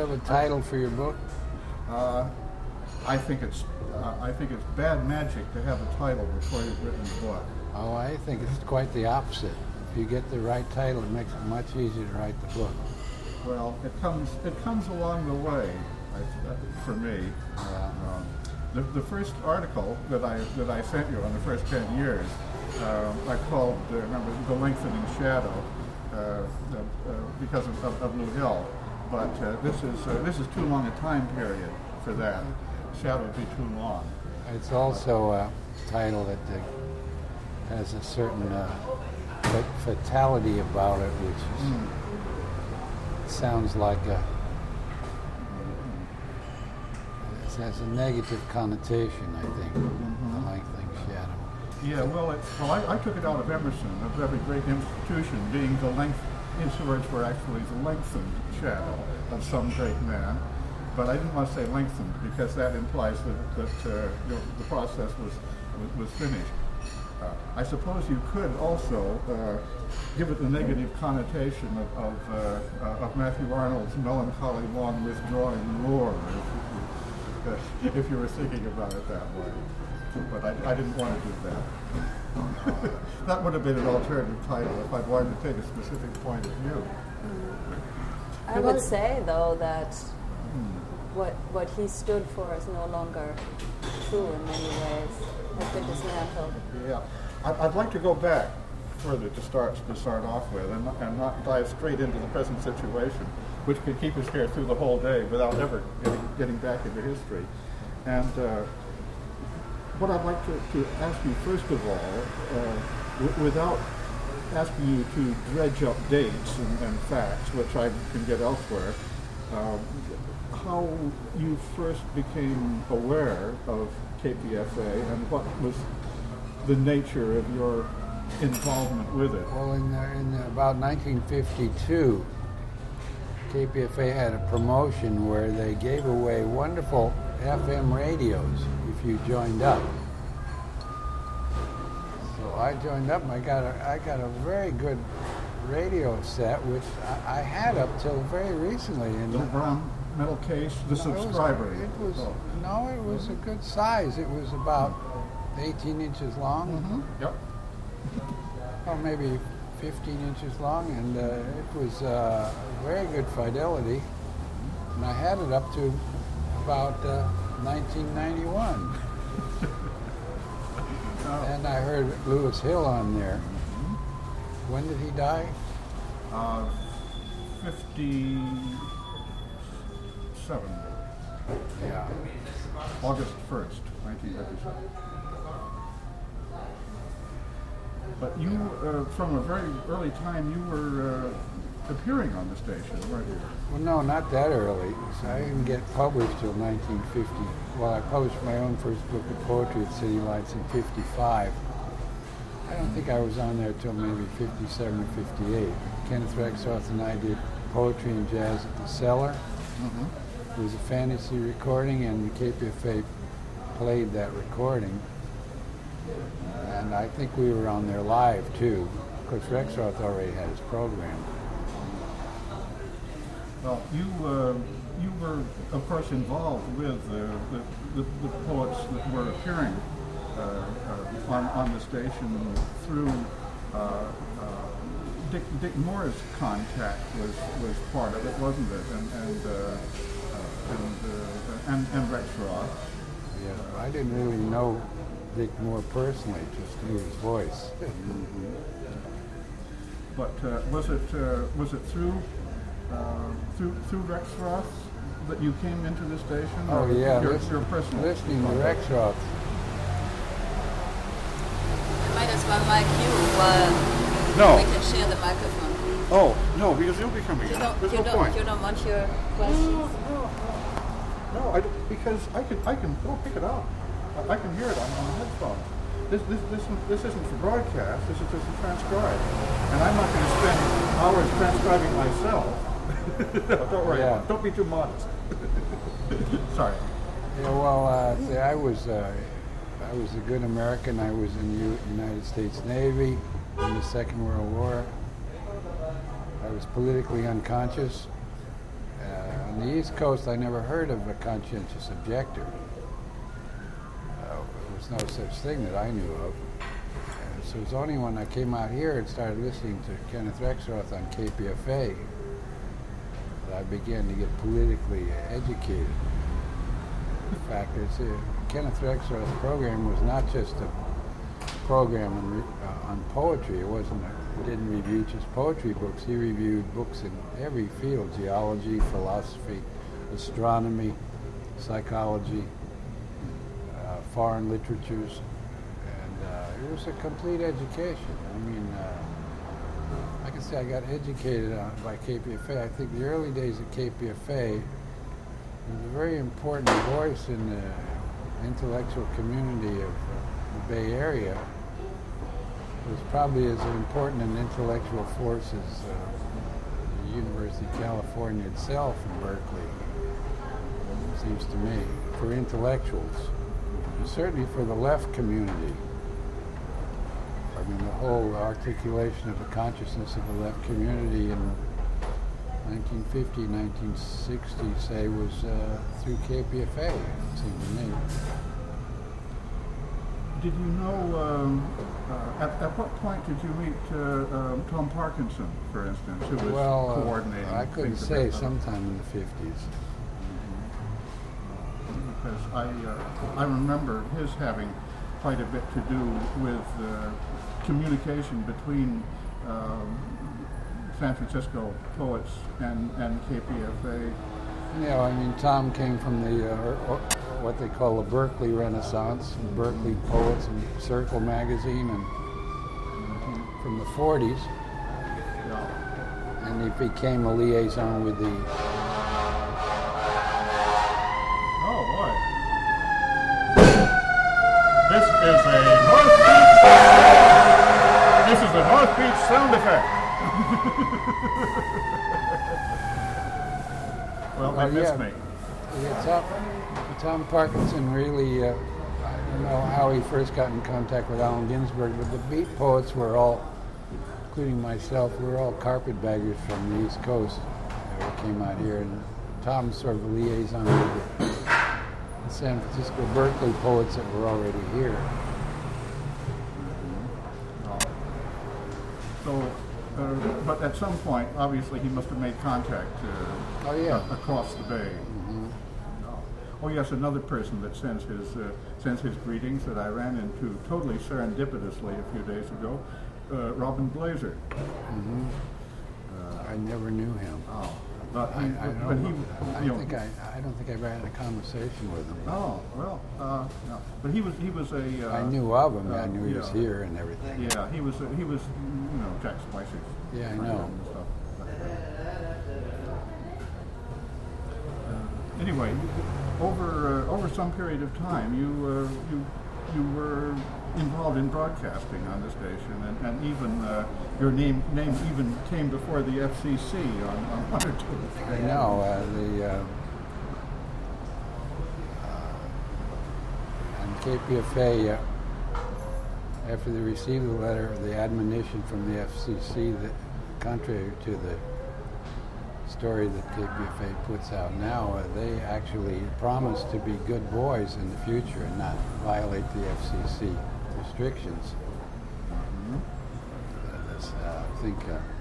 have a title for your book? I think it's bad magic to have a title before you've written the book. Oh, I think it's quite the opposite. If you get the right title, it makes it much easier to write the book. Well, it comes along the way, for me. Yeah. The first article that I sent you on the first 10 years, I called, remember, The Lengthening Shadow, because of Blue Hill. But this is too long a time period for that. Shadow would be too long. It's also a title that has a certain fatality about it, which is, sounds like it has a negative connotation, I think, the lengthening shadow. Yeah, well, I took it out of Emerson, of every great institution being the length. His words were actually the lengthened shadow of some great man, but I didn't want to say lengthened because that implies that the process was finished. I suppose you could also give it the negative connotation of Matthew Arnold's melancholy long withdrawing roar, if you were thinking about it that way. But I didn't want to do that. That would have been an alternative title if I'd wanted to take a specific point of view. I would say, though, that what he stood for is no longer true in many ways, has been dismantled. Yeah. I'd like to go back further to start off with and not dive straight into the present situation, which could keep us here through the whole day without ever getting back into history. And what I'd like to ask you, first of all, without asking you to dredge up dates and facts, which I can get elsewhere, how you first became aware of KPFA and what was the nature of your involvement with it. Well, in about 1952, KPFA had a promotion where they gave away wonderful FM radios if you joined up. So I joined up and I got a very good radio set, which I had up till very recently. The brown metal case, the subscriber. It was a good size. It was about 18 inches long. Mm-hmm. Yep. Well, maybe 15 inches long, and it was very good fidelity. And I had it up to about 1991. And I heard Lewis Hill on there. Mm-hmm. When did he die? 57. Yeah. August 1st, 1957. But you, from a very early time, you were appearing on the station, weren't you? Well, no, not that early. So I didn't get published till 1950. Well, I published my own first book of poetry at City Lights in 55. I don't think I was on there till maybe 57 or 58. Kenneth Rexroth and I did Poetry and Jazz at the Cellar. Mm-hmm. It was a fantasy recording, and KPFA played that recording. And I think we were on there live, too. Of course, Rexroth already had his program. Well, you were, of course, involved with the poets that were appearing on the station through Dick Moore's contact was part of it, wasn't it? And Rexroth. Yeah, I didn't really know Dick Moore personally, just knew his voice. But was it through Rexroth that you came into the station? Oh yeah, your personal listening to Rexroth. I might as well mic you no. We can share the microphone. Oh no, because you'll be coming in. There's no point. You don't want your questions? No, because I can pick it up. I can hear it on the headphone. This isn't for broadcast. This is just to transcribe, and I'm not going to spend hours transcribing myself. No, don't worry. Yeah. Don't be too modest. Sorry. Yeah, well, see, I was a good American. I was in the United States Navy in the Second World War. I was politically unconscious on the East Coast, I never heard of a conscientious objector. There was no such thing that I knew of. And so it was only when I came out here and started listening to Kenneth Rexroth on KPFA that I began to get politically educated. In fact, Kenneth Rexroth's program was not just a program on poetry. He didn't review just poetry books. He reviewed books in every field: geology, philosophy, astronomy, psychology, foreign literatures, and it was a complete education. I mean, like I say, I got educated by KPFA. I think the early days of KPFA was a very important voice in the intellectual community of the Bay Area. It was probably as important an intellectual force as the University of California itself in Berkeley, it seems to me, for intellectuals. And certainly for the left community. I mean, the whole articulation of the consciousness of the left community in 1950, 1960, say, was through KPFA, it seemed to me. Did you know, at what point did you meet Tom Parkinson, for instance, who was coordinating? I couldn't say, sometime in the 50s. Because I remember his having quite a bit to do with communication between San Francisco poets and KPFA. Yeah, I mean, Tom came from the what they call the Berkeley Renaissance, and Berkeley Poets and Circle magazine, and from the 40s, and he became a liaison with the. Oh boy! This is a North Beach. This is the North Beach sound effect. Well, they missed me. Tom Parkinson really, I don't know how he first got in contact with Allen Ginsberg, but the beat poets were all, including myself, we were all carpetbaggers from the East Coast. We came out here, and Tom's sort of a liaison with the San Francisco Berkeley poets that were already here. So, but at some point, obviously, he must have made contact across the bay. Oh yes, another person that sends his greetings that I ran into totally serendipitously a few days ago, Robin Blazer. I never knew him. Oh, I don't think I ever had a conversation with him. Oh well, no. But he was a. I knew of him. I knew he was here and everything. Yeah, he was Jack Spicer's. Yeah, I know. Anyway, over some period of time, you were involved in broadcasting on the station, and even your name even came before the FCC on one or two. I know on KPFA. After they received the letter, the admonition from the FCC that, contrary to the story that KPFA puts out now, they actually promised to be good boys in the future and not violate the FCC restrictions. I think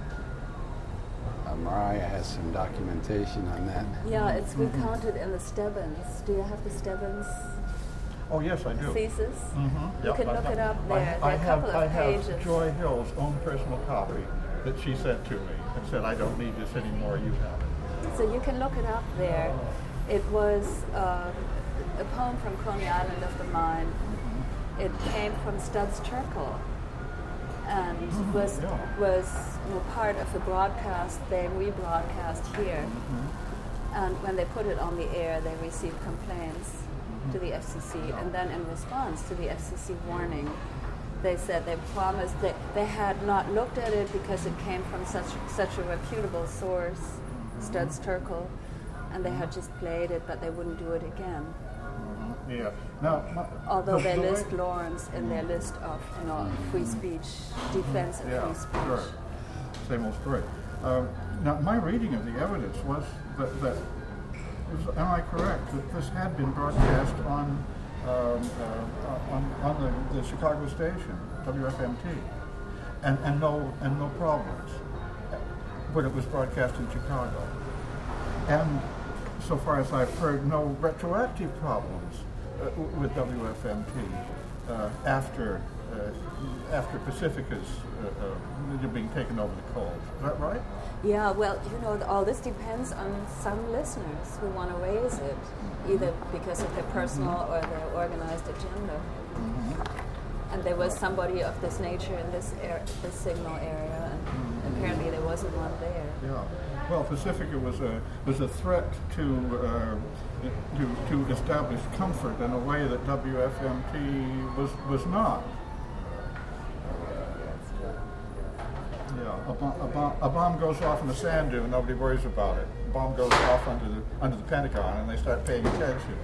Mariah has some documentation on that. Yeah, it's recounted in the Stebbins. Do you have the Stebbins? Oh yes, I do. Thesis? Mm-hmm. You can look it up there. There are a couple of pages. I have Joy Hill's own personal copy that she sent to me and said, I don't need this anymore, you have it. So you can look it up there. It was a poem from Coney Island of the Mind. It came from Studs Terkel and was part of the broadcast they rebroadcast here. And when they put it on the air, they received complaints to the FCC, and then in response to the FCC warning, they said they promised that they had not looked at it because it came from such a reputable source, Studs Terkel, and they had just played it, but they wouldn't do it again. Yeah. Now, although they list Lawrence in their list of free speech, defense of free speech. Sure. Same old story. Now, my reading of the evidence was that am I correct that this had been broadcast on the Chicago station, WFMT, and no problems, but it was broadcast in Chicago, and so far as I've heard, no retroactive problems with WFMT after Pacifica's being taken over the cold. Is that right? Yeah, well, all this depends on some listeners who want to raise it, either because of their personal or their organized agenda. And there was somebody of this nature in this signal area, and apparently there wasn't one there. Yeah. Well, Pacifica was a threat to establish comfort in a way that WFMT was not. Yeah, a bomb goes off in the sand dune, nobody worries about it. A bomb goes off under the Pentagon, and they start paying attention.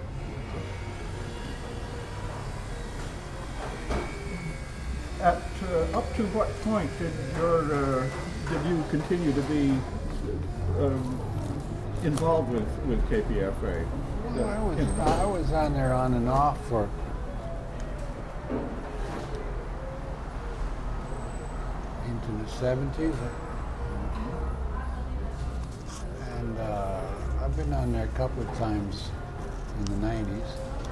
Up to what point did you continue to be involved with KPFA? I was on there on and off for into the 70s, and I've been on there a couple of times in the 90s.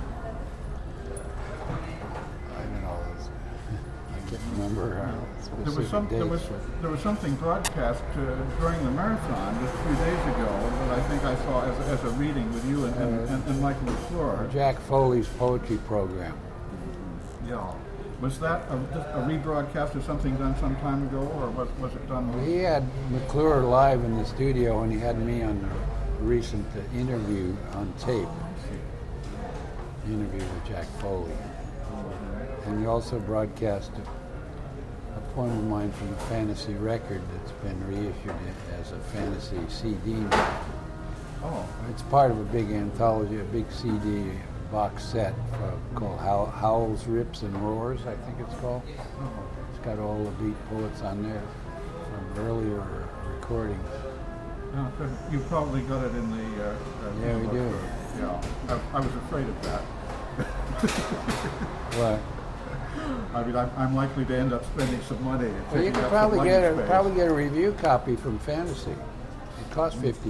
I don't know. I can't remember specific dates. There was something broadcast during the marathon just a few days ago that I think I saw as a reading with you and Michael LaFleur. Jack Foley's poetry program. Yeah. Was that a rebroadcast of something done some time ago, or was it done? Well, he had McClure live in the studio, and he had me on the recent interview on tape. The interview with Jack Foley. And he also broadcast a poem of mine from the Fantasy record that's been reissued as a Fantasy CD now. Oh. It's part of a big anthology, a big CD box set called Howls, Rips, and Roars, I think it's called. It's got all the beat poets on there from earlier recordings. You probably got it in the... yeah, we do. Yeah, I was afraid of that. What? I mean, I'm likely to end up spending some money. Well, you could probably get a review copy from Fantasy. It costs $50.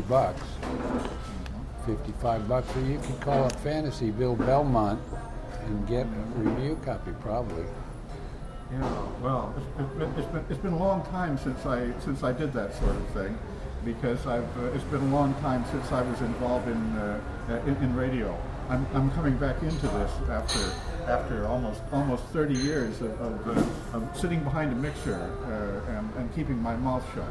$55, or you could call up Fantasy Bill Belmont and get a review copy, probably. Yeah, well, it's been a long time since I did that sort of thing, because it's been a long time since I was involved in radio. I'm coming back into this after almost 30 years of sitting behind a mixer and keeping my mouth shut.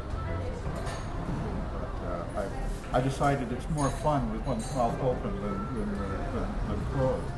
But I decided it's more fun with one's mouth open than closed.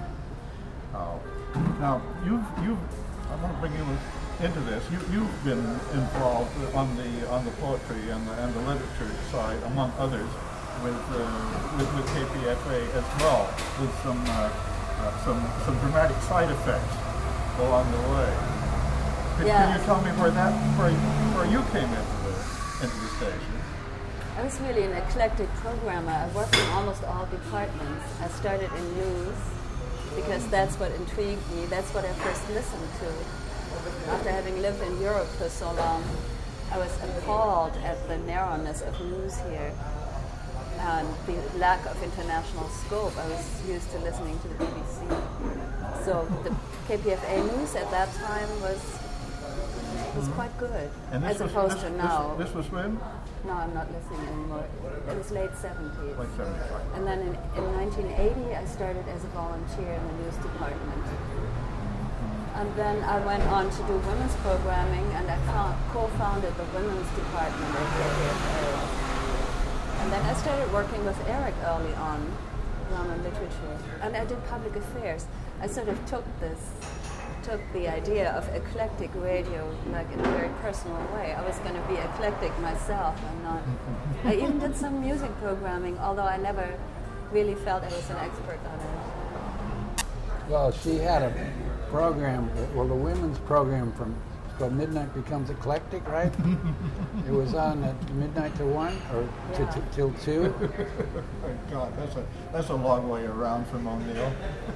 Now I want to bring you into this. You've been involved on the poetry and the literature side, among others, with KPFA as well, with some dramatic side effects along the way. Can you tell me where you came into the station? I was really an eclectic programmer. I worked in almost all departments. I started in news because that's what intrigued me. That's what I first listened to. After having lived in Europe for so long, I was appalled at the narrowness of news here and the lack of international scope. I was used to listening to the BBC. So the KPFA news at that time was quite good, as opposed to now. This was when? No, I'm not listening anymore. It was late 70s. Late 70s. And then in 1980, I started as a volunteer in the news department. And then I went on to do women's programming, and I co-founded the women's department at KPFA. And then I started working with Eric early on in literature. And I did public affairs. I sort of took the idea of eclectic radio like in a very personal way. I was going to be eclectic myself. I even did some music programming, although I never really felt I was an expert on it. Well, she had a program, the women's program from called Midnight Becomes Eclectic, right? It was on at midnight to 1 or till 2. My God, that's a long way around from O'Neill.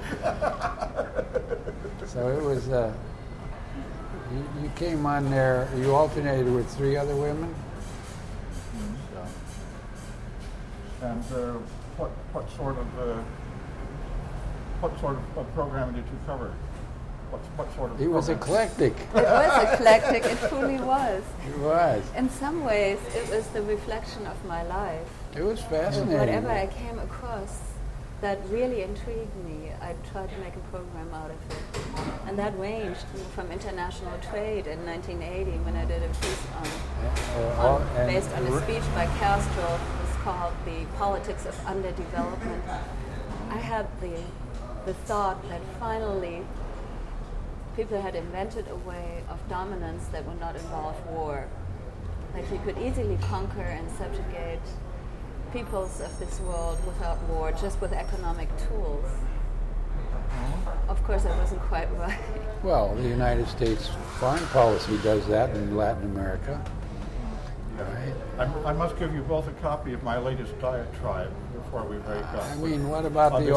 So it was, you came on there, you alternated with 3 other women? And what sort of programming did you cover? What sort of? It was eclectic. It was eclectic. It truly was. It was. In some ways, it was the reflection of my life. It was fascinating. Whatever I came across that really intrigued me, I tried to make a program out of it. And that ranged from international trade in 1980 when I did a piece based on a speech by Castro. It was called The Politics of Underdevelopment. I had the thought that finally people had invented a way of dominance that would not involve war. That you could easily conquer and subjugate peoples of this world without war, just with economic tools. Of course, I wasn't quite right. Well, the United States foreign policy does that in Latin America. Right. I must give you both a copy of my latest diatribe before we break up. I mean, what about the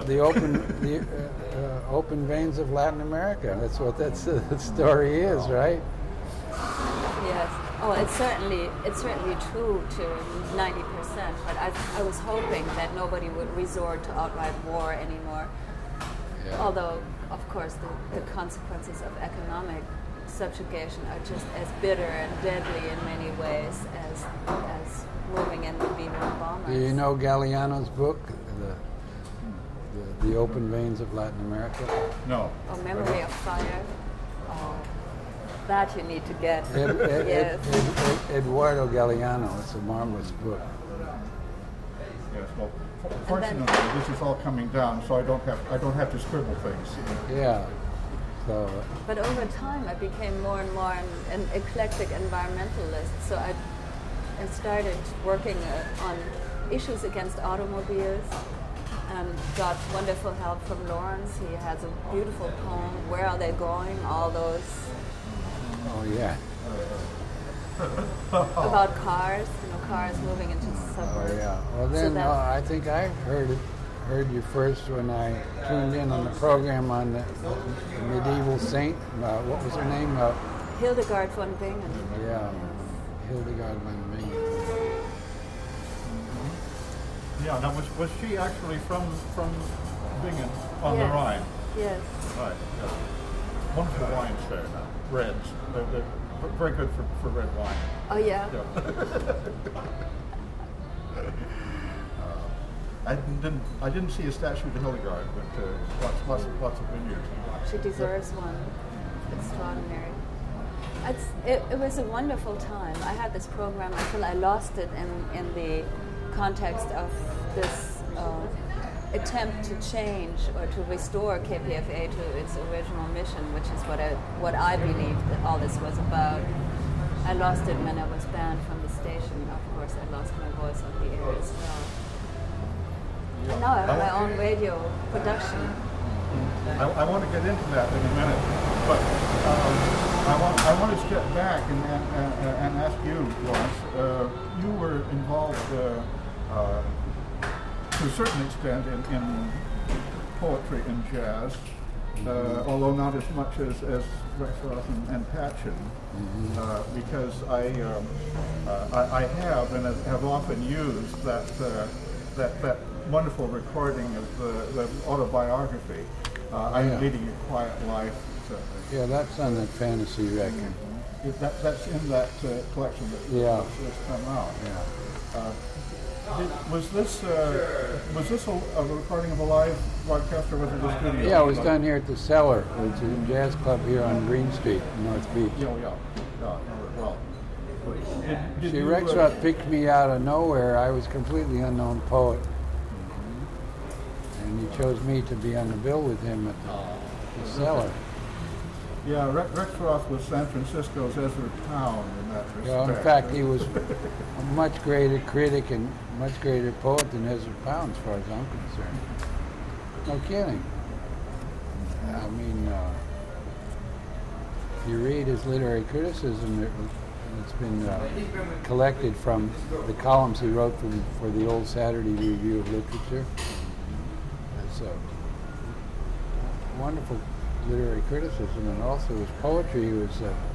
open veins of Latin America? That's what the story is, right? Yes. Oh, it's certainly true to 90%. But I was hoping that nobody would resort to outright war anymore. Yeah. Although, of course, the consequences of economic subjugation are just as bitter and deadly in many ways as moving in would be more bombers. Do you know Galeano's book, the Open Veins of Latin America? No. Oh, Memory of Fire. Oh, that you need to get. Yes. Eduardo Galeano. It's a marvelous book. Yes. Well, fortunately, this is all coming down, so I don't have to scribble things. Yeah. So. But over time, I became more and more an eclectic environmentalist. So I started working on issues against automobiles and got wonderful help from Lawrence. He has a beautiful poem, Where Are They Going? All those. Oh, yeah. About cars, cars moving into suburbs. Oh, yeah. Well, then So I think I heard you first when I tuned in on the program on the medieval saint. What was her name? Hildegard von Bingen. Yeah, Hildegard von Bingen. Yeah. Now, was she actually from Bingen on the Rhine? Yes. Right. Yeah. Wonderful wines there. Reds. They're very good for red wine. Oh yeah. I didn't see a statue to Hildegard, but lots of vineyards. She deserves one. Extraordinary. It was a wonderful time. I had this program until I lost it in the context of this attempt to change or to restore KPFA to its original mission, which is what I believed that all this was about. I lost it when I was banned from the station. Of course, I lost my voice on the air as well. And now I have my own radio production. I want to get into that in a minute, but I want to step back and ask you, Lawrence. You were involved to a certain extent in poetry and jazz, although not as much as Rexroth and Patchen, because I have and have often used that wonderful recording of the autobiography. I'm leading a quiet life. Yeah, that's on that fantasy record. That's in that collection that's come out. Yeah. Was this a recording of a live broadcast, or was it a studio? Yeah, it was done here at the Cellar, which is a jazz club here on Green Street, in North Beach. Yeah. Well, Rexroth picked me out of nowhere. I was a completely unknown poet. And he chose me to be on the bill with him at the Cellar. Yeah, Rexroth was San Francisco's Ezra Pound in that respect. Well, in fact, he was a much greater critic and much greater poet than Ezra Pound, as far as I'm concerned. No kidding. I mean, if you read his literary criticism, it's been collected from the columns he wrote for the Old Saturday Review of Literature. It's a wonderful literary criticism, and also his poetry was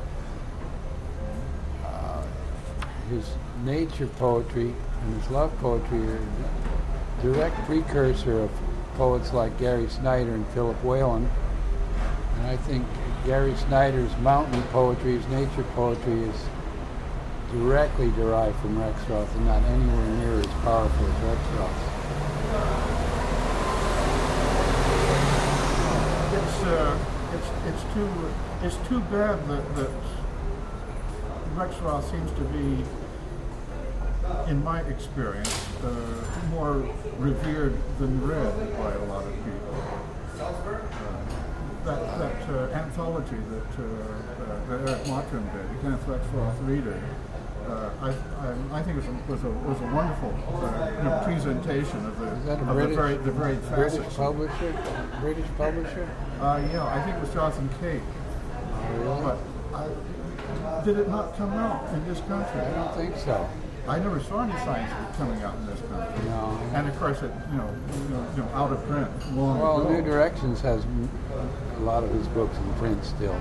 his nature poetry and his love poetry are a direct precursor of poets like Gary Snyder and Philip Whalen. And I think Gary Snyder's mountain poetry, his nature poetry, is directly derived from Rexroth and not anywhere near as powerful as Rexroth's. It's too bad that Rexroth seems to be, in my experience, more revered than read by a lot of people. That anthology that Eric Mottram did, Kenneth Rexroth Reader, I think was a wonderful presentation of the very British publisher? British publisher? Yeah, I think it was Jonathan Cate. Really? But did it not come out in this country? I don't think so. I never saw any signs of it coming out in this country. No. And of course, it out of print long Well, ago. New Directions has a lot of his books in print still.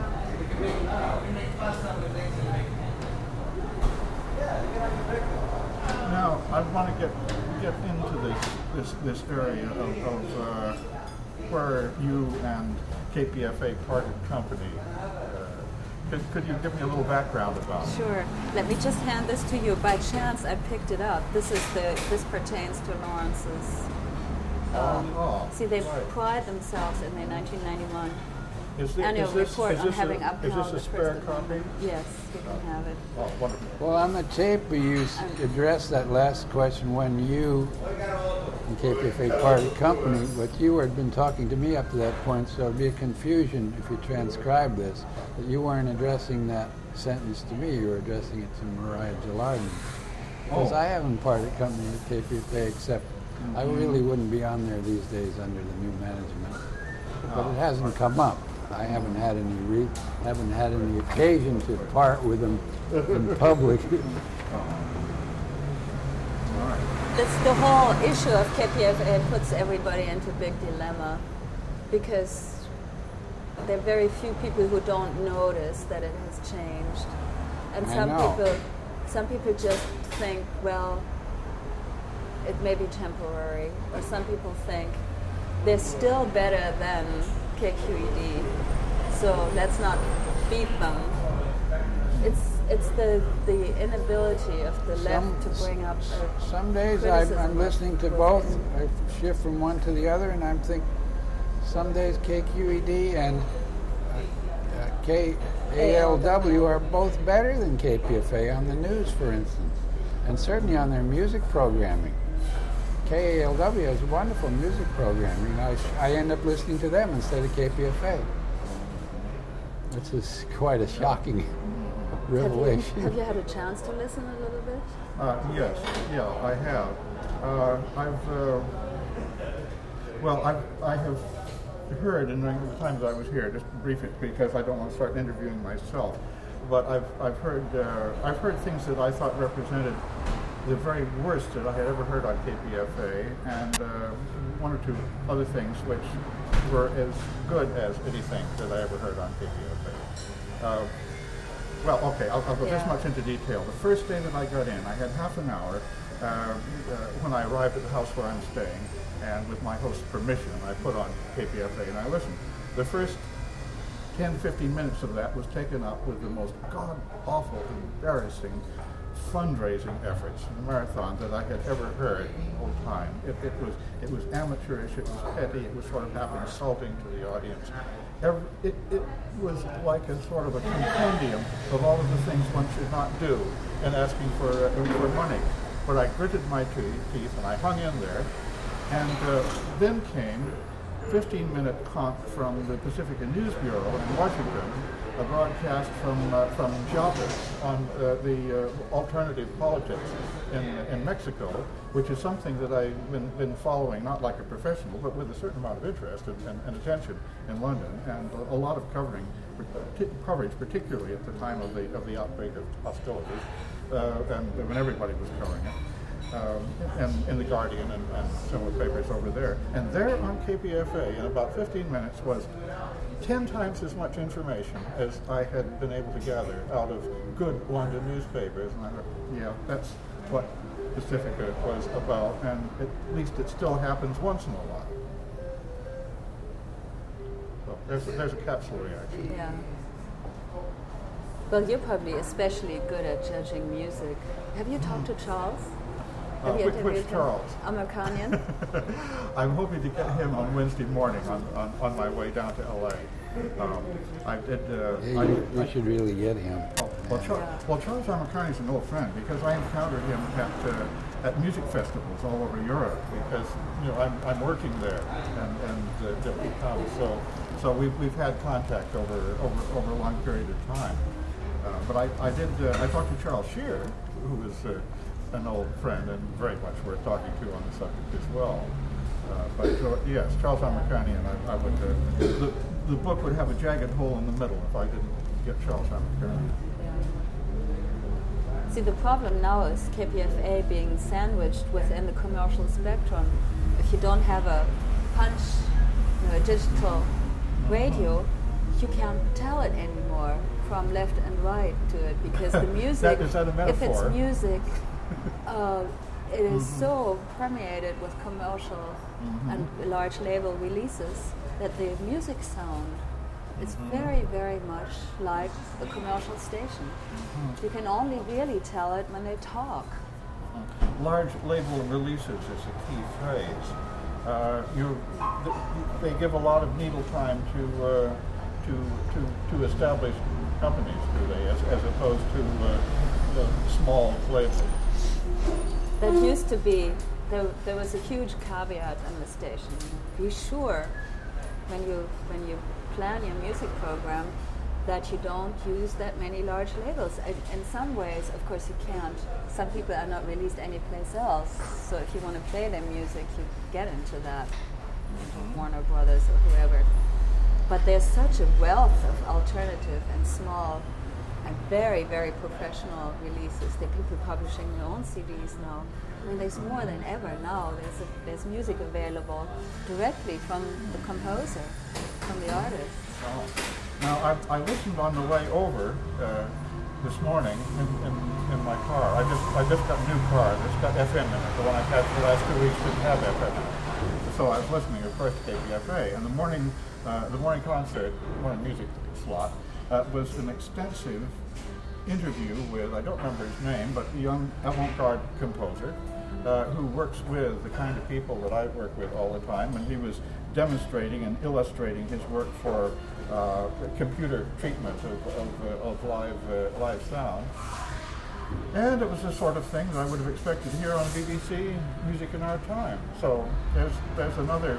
Now, I want to get into this area of where you and KPFA parted company. Could you give me a little background about it? Sure. Let me just hand this to you. By chance, I picked it up. This pertains to Lawrence's. See, they pride themselves in their 1991 annual report on having upheld the Is this a spare First copy? Amendment. Yes, you can have it. Oh, wonderful. Well, on the tape, you addressed that last question when you and KPFA parted company, but you had been talking to me up to that point, so it'd be a confusion if you transcribe this, that you weren't addressing that sentence to me, you were addressing it to Mariah Jalardin. Because I haven't parted company with KPFA, except I really wouldn't be on there these days under the new management. But it hasn't come up. I haven't had any occasion to part with them in public. That's the whole issue of KPFA puts everybody into a big dilemma because there are very few people who don't notice that it has changed. And some people just think, well, it may be temporary, or some people think they're still better than KQED, so let's not beat them. It's the inability of the left to bring up some days I'm listening to both. I shift from one to the other, and I'm thinking some days KQED and KALW are both better than KPFA on the news, for instance, and certainly on their music programming. KALW has wonderful music programming. I end up listening to them instead of KPFA. Which is quite a shocking revelation. Have you had a chance to listen a little bit? Yes, yeah, I have. I have heard, and during the times I was here, just briefly, because I don't want to start interviewing myself, but I've heard things that I thought represented the very worst that I had ever heard on KPFA, and one or two other things which were as good as anything that I ever heard on KPFA. I'll go this much into detail. The first day that I got in, I had half an hour when I arrived at the house where I'm staying, and with my host's permission, I put on KPFA and I listened. The first 10-15 minutes of that was taken up with the most god-awful, embarrassing fundraising efforts in the marathon that I had ever heard the whole time. It was amateurish, it was petty, it was sort of half insulting to the audience. It was like a sort of a compendium of all of the things one should not do in asking for money. But I gritted my teeth and I hung in there, and then came 15-minute conch from the Pacifica News Bureau in Washington, a broadcast from Chiapas on the alternative politics in Mexico, which is something that I've been following, not like a professional, but with a certain amount of interest and attention in London, and a lot of coverage, particularly at the time of the outbreak of hostilities, and when everybody was covering it, and in the Guardian and similar papers over there. And there on KPFA, in about 15 minutes, was 10 times as much information as I had been able to gather out of good London newspapers. And I thought, yeah, that's what Pacifica was about, and at least it still happens once in a while. So there's a capsule reaction. Yeah. Well, you're probably especially good at judging music. Have you talked to Charles? Have you interviewed Which him? Charles? Americanian? I'm hoping to get him on Wednesday morning on my way down to LA. I did. You should really get him. Charles Americani is an old friend because I encountered him at music festivals all over Europe because I'm working there and he comes. So we've had contact over a long period of time. But I talked to Charles Shear, who is an old friend and very much worth talking to on the subject as well. But yes, Charles Americani, and I would. The book would have a jagged hole in the middle if I didn't get Charles Americani. See, the problem now is KPFA being sandwiched within the commercial spectrum. If you don't have a punch, a digital radio, you can't tell it anymore from left and right to it because the music, is that a metaphor? If it's music, it is so permeated with commercial and large label releases that the music sound is very, very much like a commercial station. You can only really tell it when they talk. Large label releases is a key phrase. They give a lot of needle time to establish companies, do they, as opposed to the small labels. That used to be, there was a huge caveat in the station. Be sure when you plan your music program that you don't use that many large labels. In some ways, of course, you can't. Some people are not released anyplace else. So if you want to play their music, you get into that, Warner Brothers or whoever. But there's such a wealth of alternative and small and very, very professional releases. There are people publishing their own CDs now. I mean, there's more than ever now. There's music available directly from the composer, from the artist. Now, I listened on the way over this morning in my car. I just got a new car. It's got FM in it. The one I've had for the last 2 weeks didn't have FM in it. So I was listening, of course, to KPFA. And the morning concert, morning music slot, was an extensive interview with, I don't remember his name, but a young avant-garde composer who works with the kind of people that I work with all the time, and he was demonstrating and illustrating his work for computer treatment of live sound. And it was the sort of thing that I would have expected here on BBC Music in Our Time. So there's another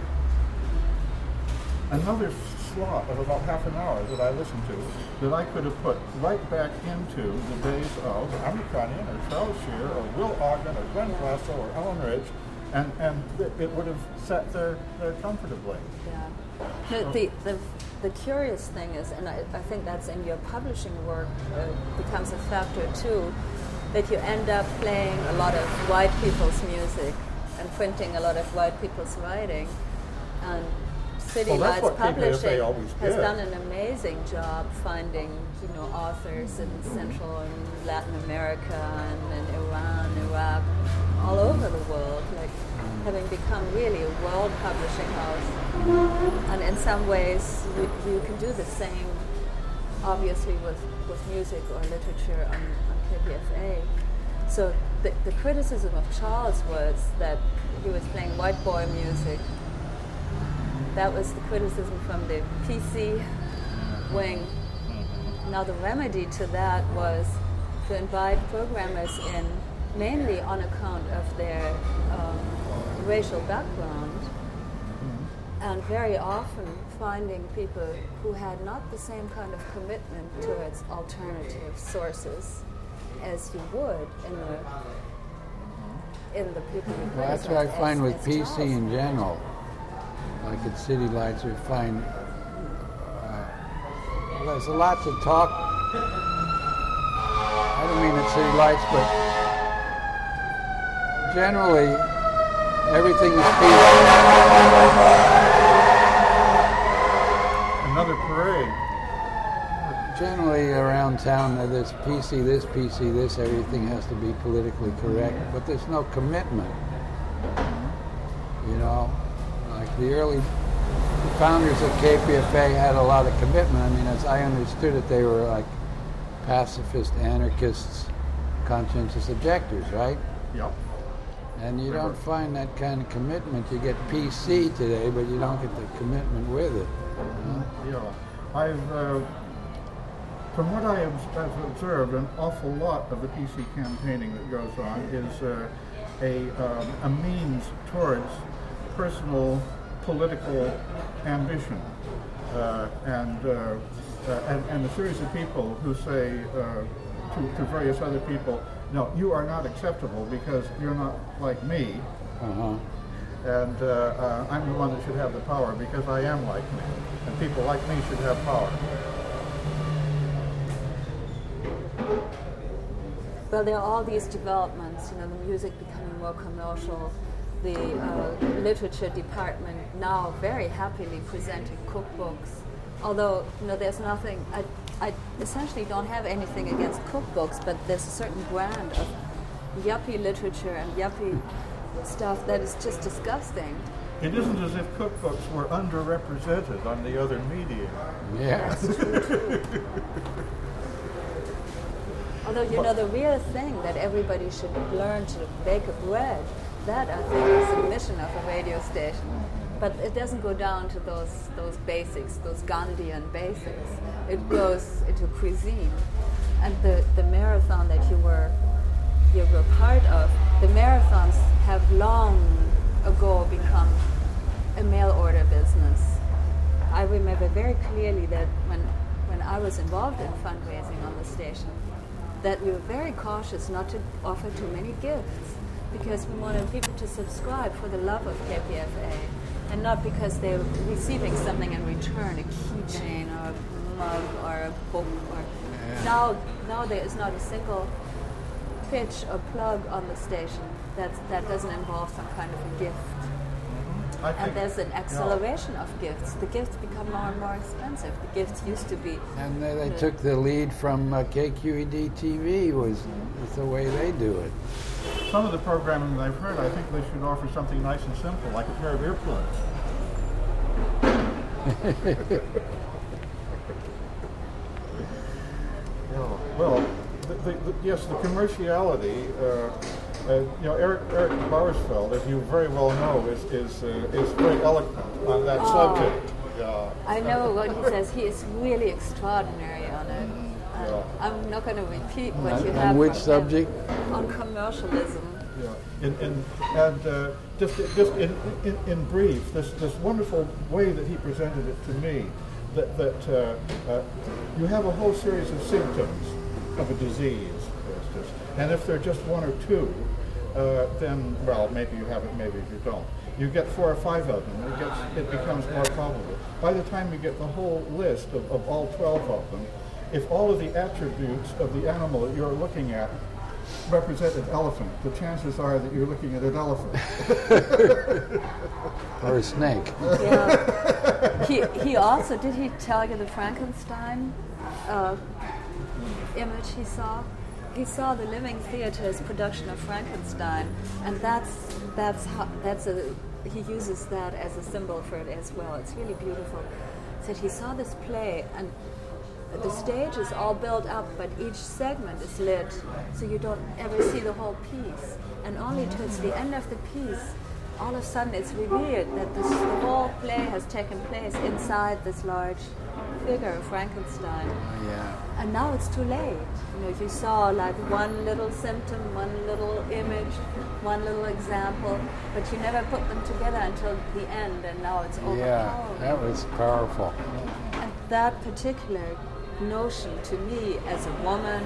slot of about half an hour that I listened to that I could have put right back into the days of Americanian or Charles Shear or Will Ogden or Glenn Grasso or Ellen Ridge, and it would have sat there comfortably. Yeah. No, the curious thing is, and I think that's in your publishing work, becomes a factor too, that you end up playing a lot of white people's music and printing a lot of white people's writing. And City Lights Publishing has done an amazing job finding, authors in Central and Latin America and in Iran, Iraq, all over the world, like having become really a world publishing house. And in some ways, you can do the same, obviously, with music or literature on KPFA. So the criticism of Charles was that he was playing white boy music. That was the criticism from the PC wing. Now the remedy to that was to invite programmers in, mainly on account of their racial background, and very often finding people who had not the same kind of commitment towards alternative sources as you would in the people who Well, that's what I criticize find with as PC Charles. in general. Like at City Lights, we find there's a lot to talk. I don't mean at City Lights, but generally everything is peaceful. Another parade. Generally around town, there's PC this, everything has to be politically correct, but there's no commitment. You know, like the early founders of KPFA had a lot of commitment. I mean, as I understood it, they were like pacifist, anarchists, conscientious objectors, right? Yep. And you don't find that kind of commitment. You get PC today, but you don't get the commitment with it. Yeah. From what I have observed, an awful lot of the PC campaigning that goes on is a means towards personal political ambition, and a series of people who say to various other people, "No, you are not acceptable because you're not like me." And I'm the one that should have the power because I am like me, and people like me should have power. Well, there are all these developments, you know, the music becoming more commercial, the literature department now very happily presenting cookbooks. Although, you know, there's nothing, I essentially don't have anything against cookbooks, but there's a certain brand of yuppie literature and yuppie stuff that is just disgusting. It isn't as if cookbooks were underrepresented on the other media. Yeah. That's true, too. Although, you know, the real thing that everybody should learn to bake a bread, that I think is the mission of a radio station. But it doesn't go down to those basics, those Gandhian basics. It goes into cuisine. And the marathon that you were part of, the marathons have long ago become a mail order business. I remember very clearly that when I was involved in fundraising on the station, that we were very cautious not to offer too many gifts because we wanted people to subscribe for the love of KPFA and not because they were receiving something in return, a keychain or a mug or a book. Now there is not a single pitch or plug on the station that doesn't involve some kind of a gift. And there's an acceleration of gifts. The gifts become more and more expensive. The gifts used to be... And they took the lead from KQED TV was the way they do it. Some of the programming that I've heard, I think they should offer something nice and simple, like a pair of earplugs. Well, yes, the commerciality... you know, Eric Barsfeld, as you very well know, is very eloquent on that subject. I know what he says. He is really extraordinary on it. I'm not going to repeat what you have. On which from subject? Him. On commercialism. Yeah, and just in brief, this wonderful way that he presented it to me, that you have a whole series of symptoms of a disease, for instance, and if they're just one or two, then, well, maybe you have it, maybe you don't. You get 4 or 5 of them, it becomes more probable. By the time you get the whole list of all 12 of them, if all of the attributes of the animal that you're looking at represent an elephant, the chances are that you're looking at an elephant. Or a snake. Yeah. He also, did he tell you the Frankenstein image he saw? He saw the Living Theater's production of Frankenstein, and he uses that as a symbol for it as well. It's really beautiful. He said he saw this play, and the stage is all built up, but each segment is lit, so you don't ever see the whole piece. And only towards the end of the piece, all of a sudden it's revealed that the whole play has taken place inside this large figure of Frankenstein. Yeah. And now it's too late. You know, you saw like one little symptom, one little image, one little example, but you never put them together until the end, and now it's overpowering. Yeah, that was powerful. And that particular notion to me as a woman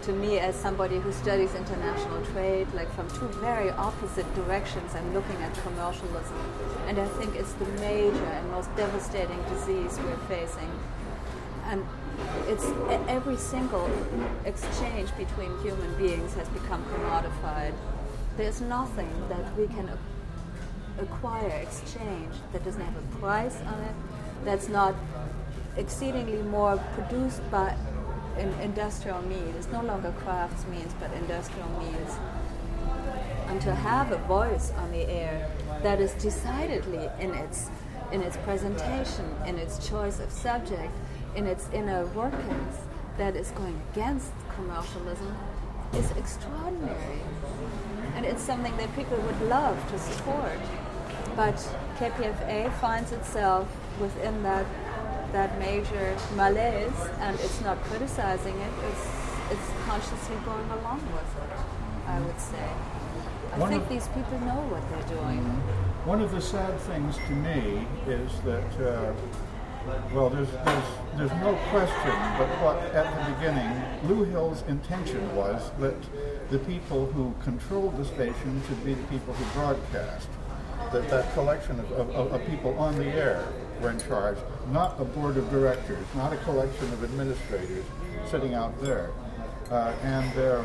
to me, as somebody who studies international trade, like from two very opposite directions, I'm looking at commercialism. And I think it's the major and most devastating disease we're facing. And it's every single exchange between human beings has become commodified. There's nothing that we can acquire, exchange, that doesn't have a price on it, that's not exceedingly more produced by industrial means. It's no longer crafts means, but industrial means. And to have a voice on the air that is decidedly in its presentation, in its choice of subject, in its inner workings, that is going against commercialism is extraordinary. And it's something that people would love to support. But KPFA finds itself within that major malaise, and it's not criticizing it, it's consciously going along with it, I would say. I think these people know what they're doing. One of the sad things to me is that, well, there's no question but what at the beginning Lou Hill's intention was that the people who controlled the station should be the people who broadcast. That collection of people on the air were in charge, not a board of directors, not a collection of administrators sitting out there. And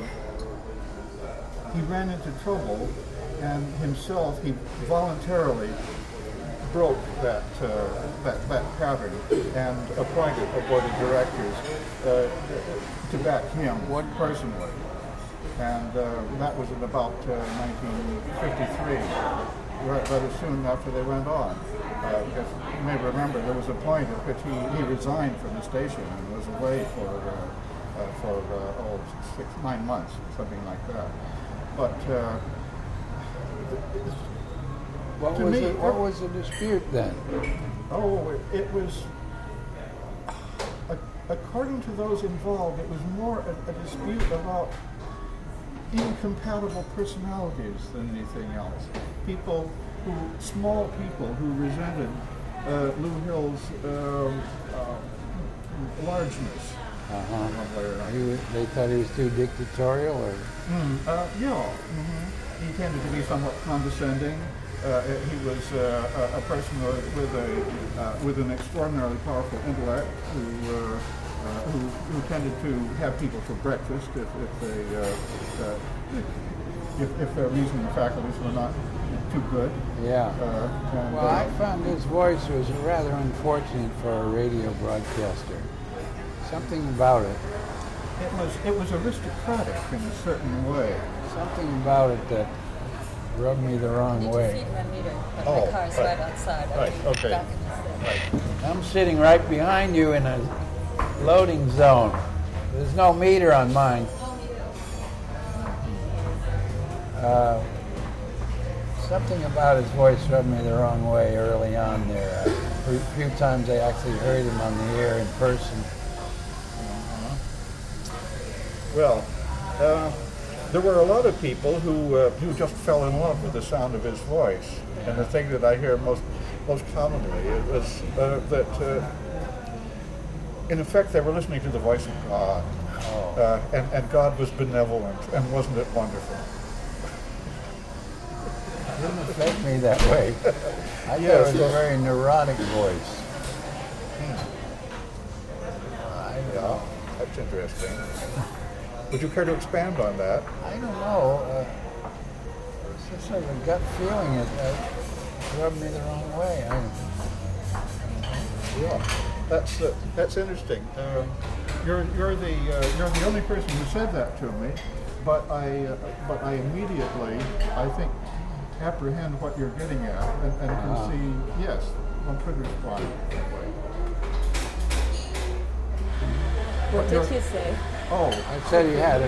he ran into trouble, and himself, he voluntarily broke that pattern and appointed a board of directors to back him personally. And that was in about 1953. Rather soon after they went on. Because you may remember there was a point at which he resigned from the station and was away for 9 months, something like that. But what was the dispute then? Oh, it was, according to those involved, it was more a dispute about incompatible personalities than anything else. Small people who resented Lou Hill's largeness. They thought he was too dictatorial, or? Yeah. He tended to be somewhat condescending. He was a person with an extraordinarily powerful intellect who tended to have people for breakfast if their reasoning faculties were not too good. Yeah. Well, I found his voice was rather unfortunate for a radio broadcaster. Something about it. It was aristocratic in a certain way. Something about it that rubbed me the wrong way. My car's right outside. Right. Okay. Right. I'm sitting right behind you in a loading zone. There's no meter on mine. Something about his voice rubbed me the wrong way early on there. A few times I actually heard him on the air in person. Well, there were a lot of people who just fell in love with the sound of his voice. And the thing that I hear most commonly is that, in effect, they were listening to the voice of God. And God was benevolent, and wasn't it wonderful? It didn't affect me that way. I thought it was a very neurotic voice. Yeah, that's interesting. Would you care to expand on that? I don't know. It's just sort of a gut feeling. It rubbed me the wrong way. Yeah, that's interesting. You're the only person who said that to me, but I immediately, I think, apprehend what you're getting at and can see, yes, one could respond that way. What did you say? Oh, I said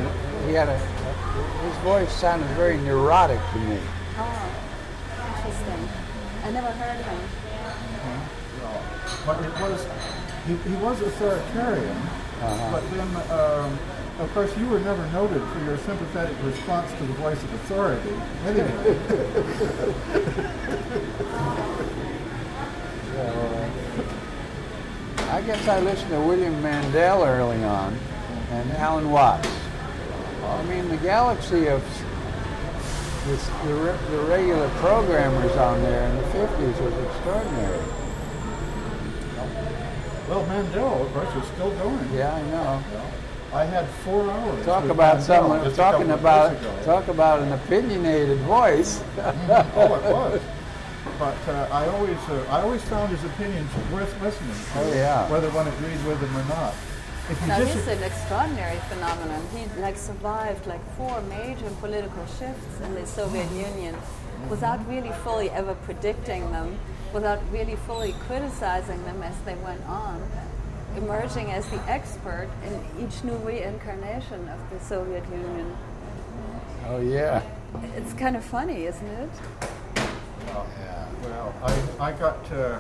his voice sounded very neurotic to me. Oh, interesting. I never heard him. But he was authoritarian, but then, of course, you were never noted for your sympathetic response to the voice of authority. Anyway. I guess I listened to William Mandel early on, and Alan Watts. I mean, the galaxy of the regular programmers on there in the 50s was extraordinary. Well, Mandel, of course, is still going. Yeah, I know. I had 4 hours. Talk with about Mandel someone just a couple talking of about days ago. talk about an opinionated voice. Oh, it was. But I always found his opinions worth listening to, Oh, yeah. whether one agreed with them or not. If you Now he's disagree, an extraordinary phenomenon. He survived 4 major political shifts in the Soviet Union without really fully ever predicting them, without really fully criticizing them as they went on, emerging as the expert in each new reincarnation of the Soviet Union. Oh yeah. It's kind of funny, isn't it? well, I got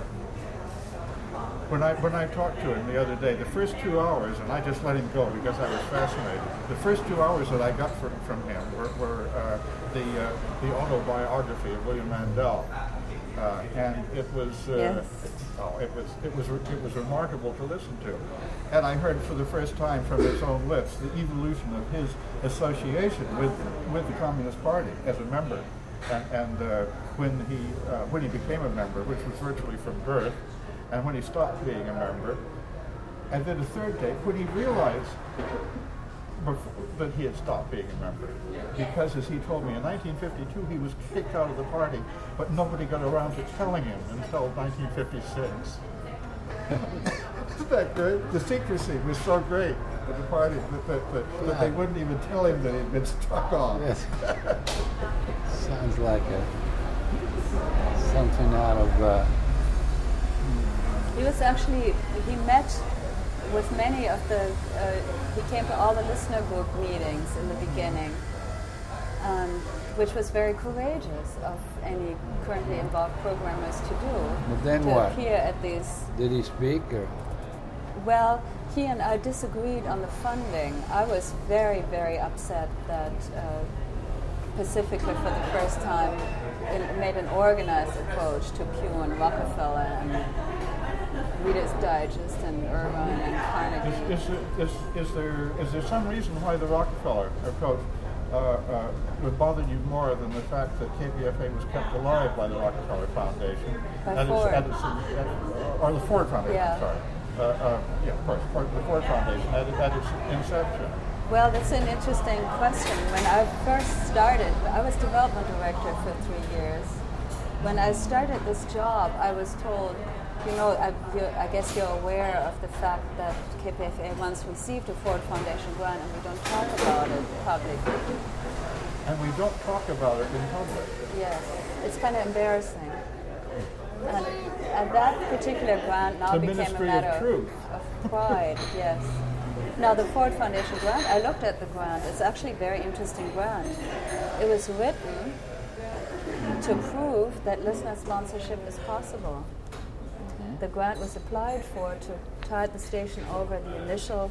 when I talked to him the other day, the first 2 hours, and I just let him go because I was fascinated. The first 2 hours that I got from him were the autobiography of William Mandel, and it was Yes. it was remarkable to listen to, and I heard for the first time from his own lips the evolution of his association with the Communist Party as a member, and when he became a member, which was virtually from birth, and when he stopped being a member, and then a third day when he realized that he had stopped being a member, because as he told me in 1952 he was kicked out of the party, but nobody got around to telling him until 1956. Isn't that good? The secrecy was so great at the party that they wouldn't even tell him that he'd been struck off. Yes. Sounds like something out of. He was actually, he met with many of the, he came to all the listener group meetings in the beginning, which was very courageous of any currently involved programmers to do. But then to what? appear at these. Did he speak or? Well, he and I disagreed on the funding. I was very, very upset that Pacifica for the first time made an organized approach to Pew and Rockefeller and Reader's Digest and Irvine and Carnegie. Is there some reason why the Rockefeller approach would bother you more than the fact that KPFA was kept alive by the Rockefeller Foundation? By Ford. Or the Ford Foundation, Yeah. sorry. Of course, the Ford Foundation at its inception. Well, that's an interesting question. When I first started, I was development director for 3 years. When I started this job, I was told, I guess you're aware of the fact that KPFA once received a Ford Foundation grant and we don't talk about it publicly. And we don't talk about it in public. Yes, it's kind of embarrassing. And that particular grant now The became a Ministry of matter Truth. of pride, yes. Now the Ford Foundation grant, I looked at the grant. It's actually a very interesting grant. It was written to prove that listener sponsorship is possible. The grant was applied for to tide the station over the initial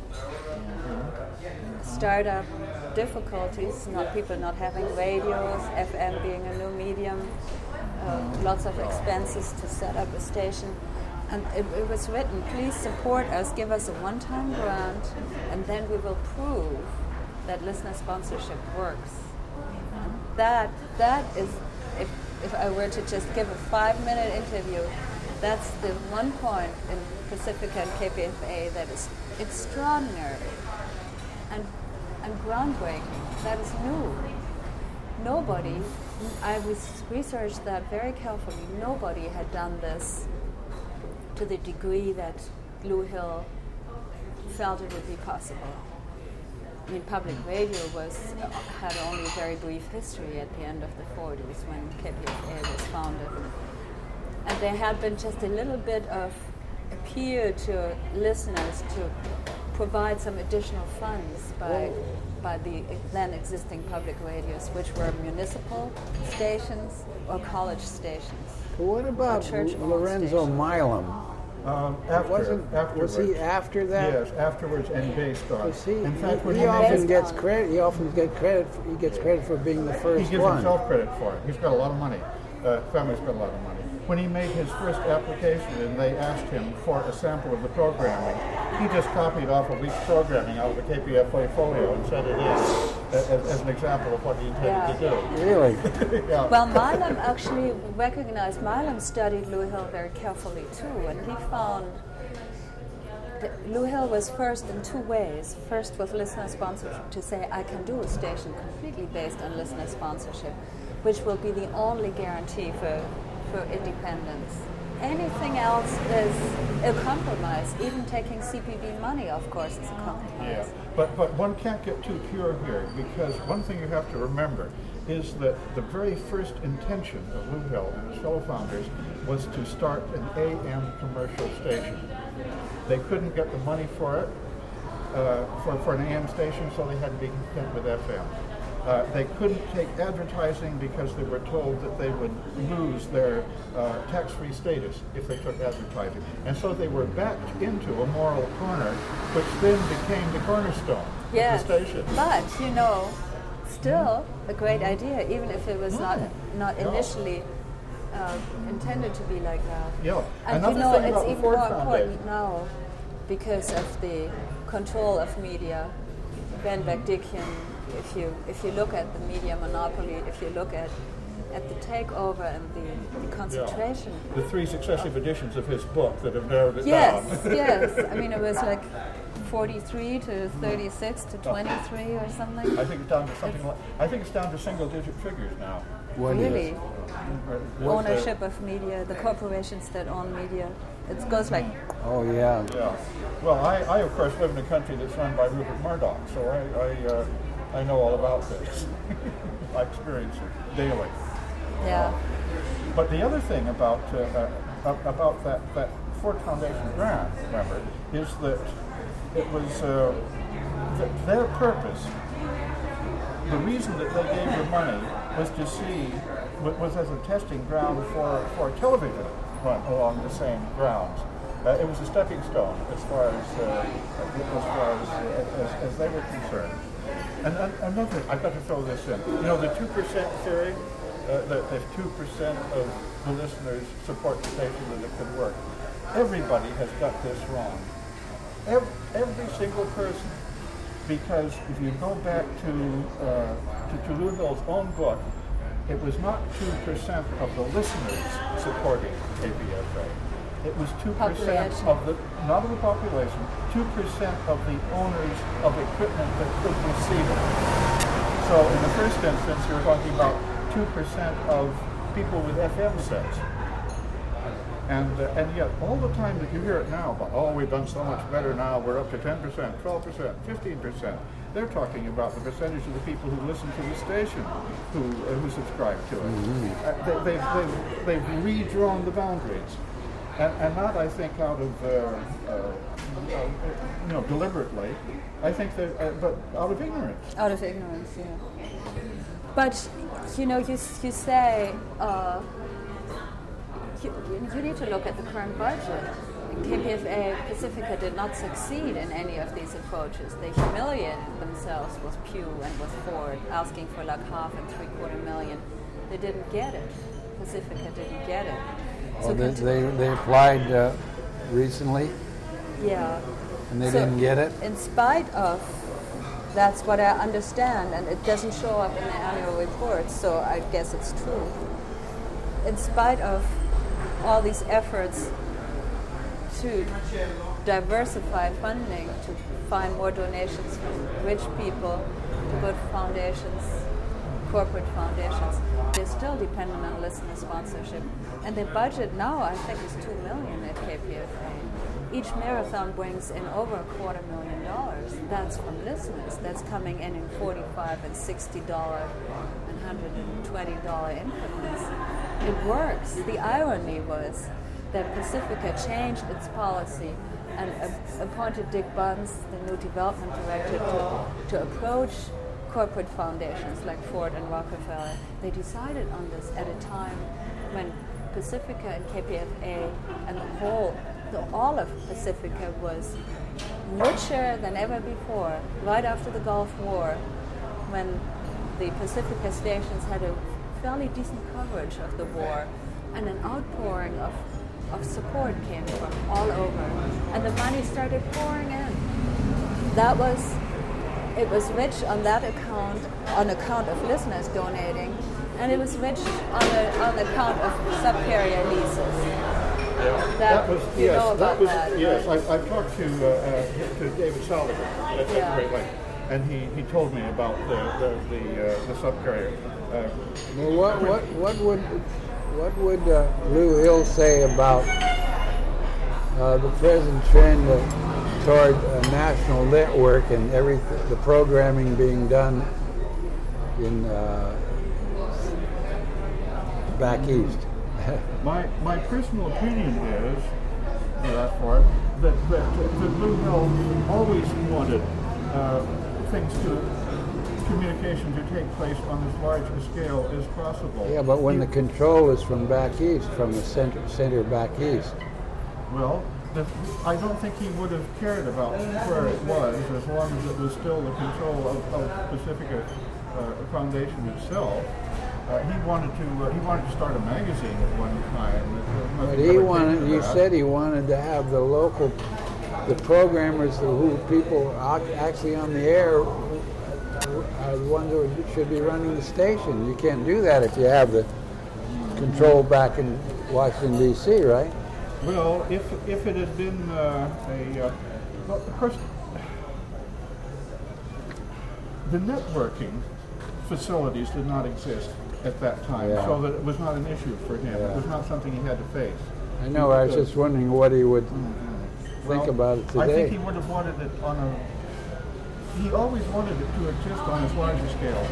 startup difficulties, people not having radios, FM being a new medium, lots of expenses to set up a station. And it was written, please support us, give us a one-time grant, and then we will prove that listener sponsorship works. And that is, if I were to just give a 5-minute interview, that's the one point in Pacifica and KPFA that is extraordinary and groundbreaking. That is new. Nobody, I researched that very carefully, nobody had done this to the degree that Lou Hill felt it would be possible. I mean, public radio had only a very brief history at the end of the 40s when KPFA was founded. And there had been just a little bit of appeal to listeners to provide some additional funds by the then existing public radios, which were municipal stations or college stations. What about church-owned Lorenzo stations. Milam? Afterwards. Was he after that? Yes, afterwards and based on. In fact, when He he often made gets credit. He often gets credit. He gets credit for being the first he gives one. himself credit for it. He's got a lot of money. Family's got a lot of money. When he made his first application and they asked him for a sample of the programming, he just copied off a week's programming out of the KPFA folio and sent it in. as an example of what he intended to do. Really? Yeah. Well, Milam actually recognized, Milam studied Lou Hill very carefully too, and he found that Lou Hill was first in two ways. First with listener sponsorship, to say I can do a station completely based on listener sponsorship, which will be the only guarantee for independence. Anything else is a compromise. Even taking CPV money, of course, is a compromise. Yeah, but one can't get too pure here, because one thing you have to remember is that the very first intention of Lou Hill and his fellow founders was to start an AM commercial station. They couldn't get the money for it, for an AM station, so they had to be content with FM. They couldn't take advertising because they were told that they would lose their tax-free status if they took advertising. And so they were backed into a moral corner, which then became the cornerstone of the station. But, you know, still a great idea, even if it was not initially intended to be like that. Yeah. And you know, it's even more important now because of the control of media. Ben Beck-Dickien, if you look at the media monopoly, if you look at the takeover and the concentration. Yeah. The 3 successive editions of his book that have narrowed it down. Yes. I mean, it was like 43 to 36 to 23 or something. I think it's down to I think it's down to single-digit figures now. Really? Ownership of media, the corporations that own media. It goes like... Oh, yeah. Yeah. Well, I of course live in a country that's run by Rupert Murdoch, so I know all about this. I experience it daily. Yeah. But the other thing about that Ford Foundation grant, remember, is that it was their purpose. The reason that they gave the money was to see, was as a testing ground for a television run along the same grounds. It was a stepping stone as far as they were concerned. And another, I've got to throw this in. You know, the 2% theory, that if 2% of the listeners support the station, that it could work. Everybody has got this wrong. Every single person. Because if you go back to Lou Hill's own book, it was not 2% of the listeners supporting KPFA. It was 2% of the, not of the population, 2% of the owners of equipment that could receive it. So in the first instance, you're talking about 2% of people with FM sets. And yet, all the time that you hear it now about, oh, we've done so much better now, we're up to 10%, 12%, 15%. They're talking about the percentage of the people who listen to the station, who subscribe to it. Mm-hmm. They've redrawn the boundaries. And not, I think, out of, deliberately. I think that, but out of ignorance. Out of ignorance, yeah. But, you know, you say, you need to look at the current budget. KPFA Pacifica did not succeed in any of these approaches. They humiliated themselves with Pew and with Ford, asking for like $500,000 and $750,000. They didn't get it. Pacifica didn't get it. So they applied recently? Yeah. And they didn't get it? In spite of, that's what I understand, and it doesn't show up in the annual report, so I guess it's true. In spite of all these efforts to diversify funding, to find more donations from rich people, to good foundations, corporate foundations, they're still dependent on listener sponsorship. And their budget now, I think, is $2 million at KPFA. Each marathon brings in over $250,000. That's from listeners. That's coming in $45 and $60 and $120 increments. It works. The irony was that Pacifica changed its policy and appointed Dick Bunce, the new development director, to approach corporate foundations like Ford and Rockefeller. They decided on this at a time when Pacifica and KPFA and all of Pacifica was richer than ever before, right after the Gulf War, when the Pacifica stations had a fairly decent coverage of the war, and an outpouring of support came from all over, and the money started pouring in. That was it was rich on that account, on account of listeners donating, and it was rich on account of sub-carrier leases. That was that. Yes, I talked to David Sullivan at Great Lake, and he told me about the subcarrier. Well, what would Lou Hill say about the present trend toward a national network and everything, the programming being done in back east? My personal opinion is that Lou Hill always wanted communication to take place on as large a scale as possible. Yeah, but when the control is from back east, from the center back east. Well, I don't think he would have cared about where it was as long as it was still the control of Pacifica Foundation itself. He wanted to start a magazine at one time. But you said he wanted to have the local, the programmers who people actually on the air are the ones who should be running the station. You can't do that if you have the control back in Washington, D.C., right? Well, if it had been well, of course, the networking facilities did not exist at that time, so that it was not an issue for him. It was not something he had to face. I know. I was just wondering what he would think about it today. I think he would have wanted it on a. He always wanted it to exist on as large a scale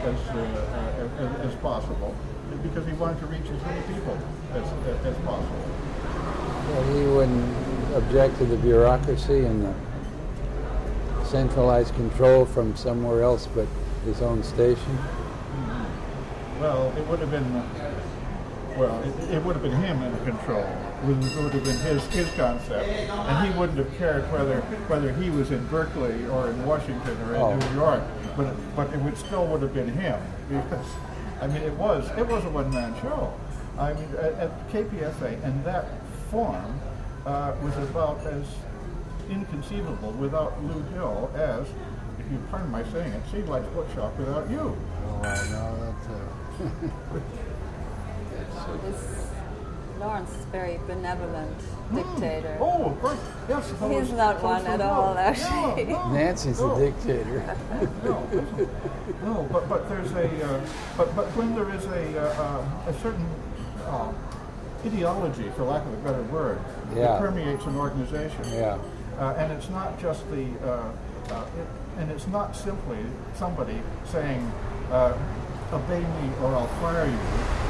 as possible, because he wanted to reach as many people as possible. Well, he wouldn't object to the bureaucracy and the centralized control from somewhere else but his own station. Well, it would have been. It would have been him in control. It would have been his concept, and he wouldn't have cared whether he was in Berkeley or in Washington or in New York. But it still would have been him, because I mean it was a one-man show. I mean at KPFA, and that form was about as inconceivable without Lou Hill as, if you pardon my saying it, Seed Light's Bookshop without you. Oh, I know This Lawrence is very benevolent dictator. Oh, of course. Yes. He's not one at all, actually. No. Nancy's a dictator. No, but there's but when there is a certain ideology, for lack of a better word, that permeates an organization. Yeah. And it's not just and it's not simply somebody saying, obey me or I'll fire you.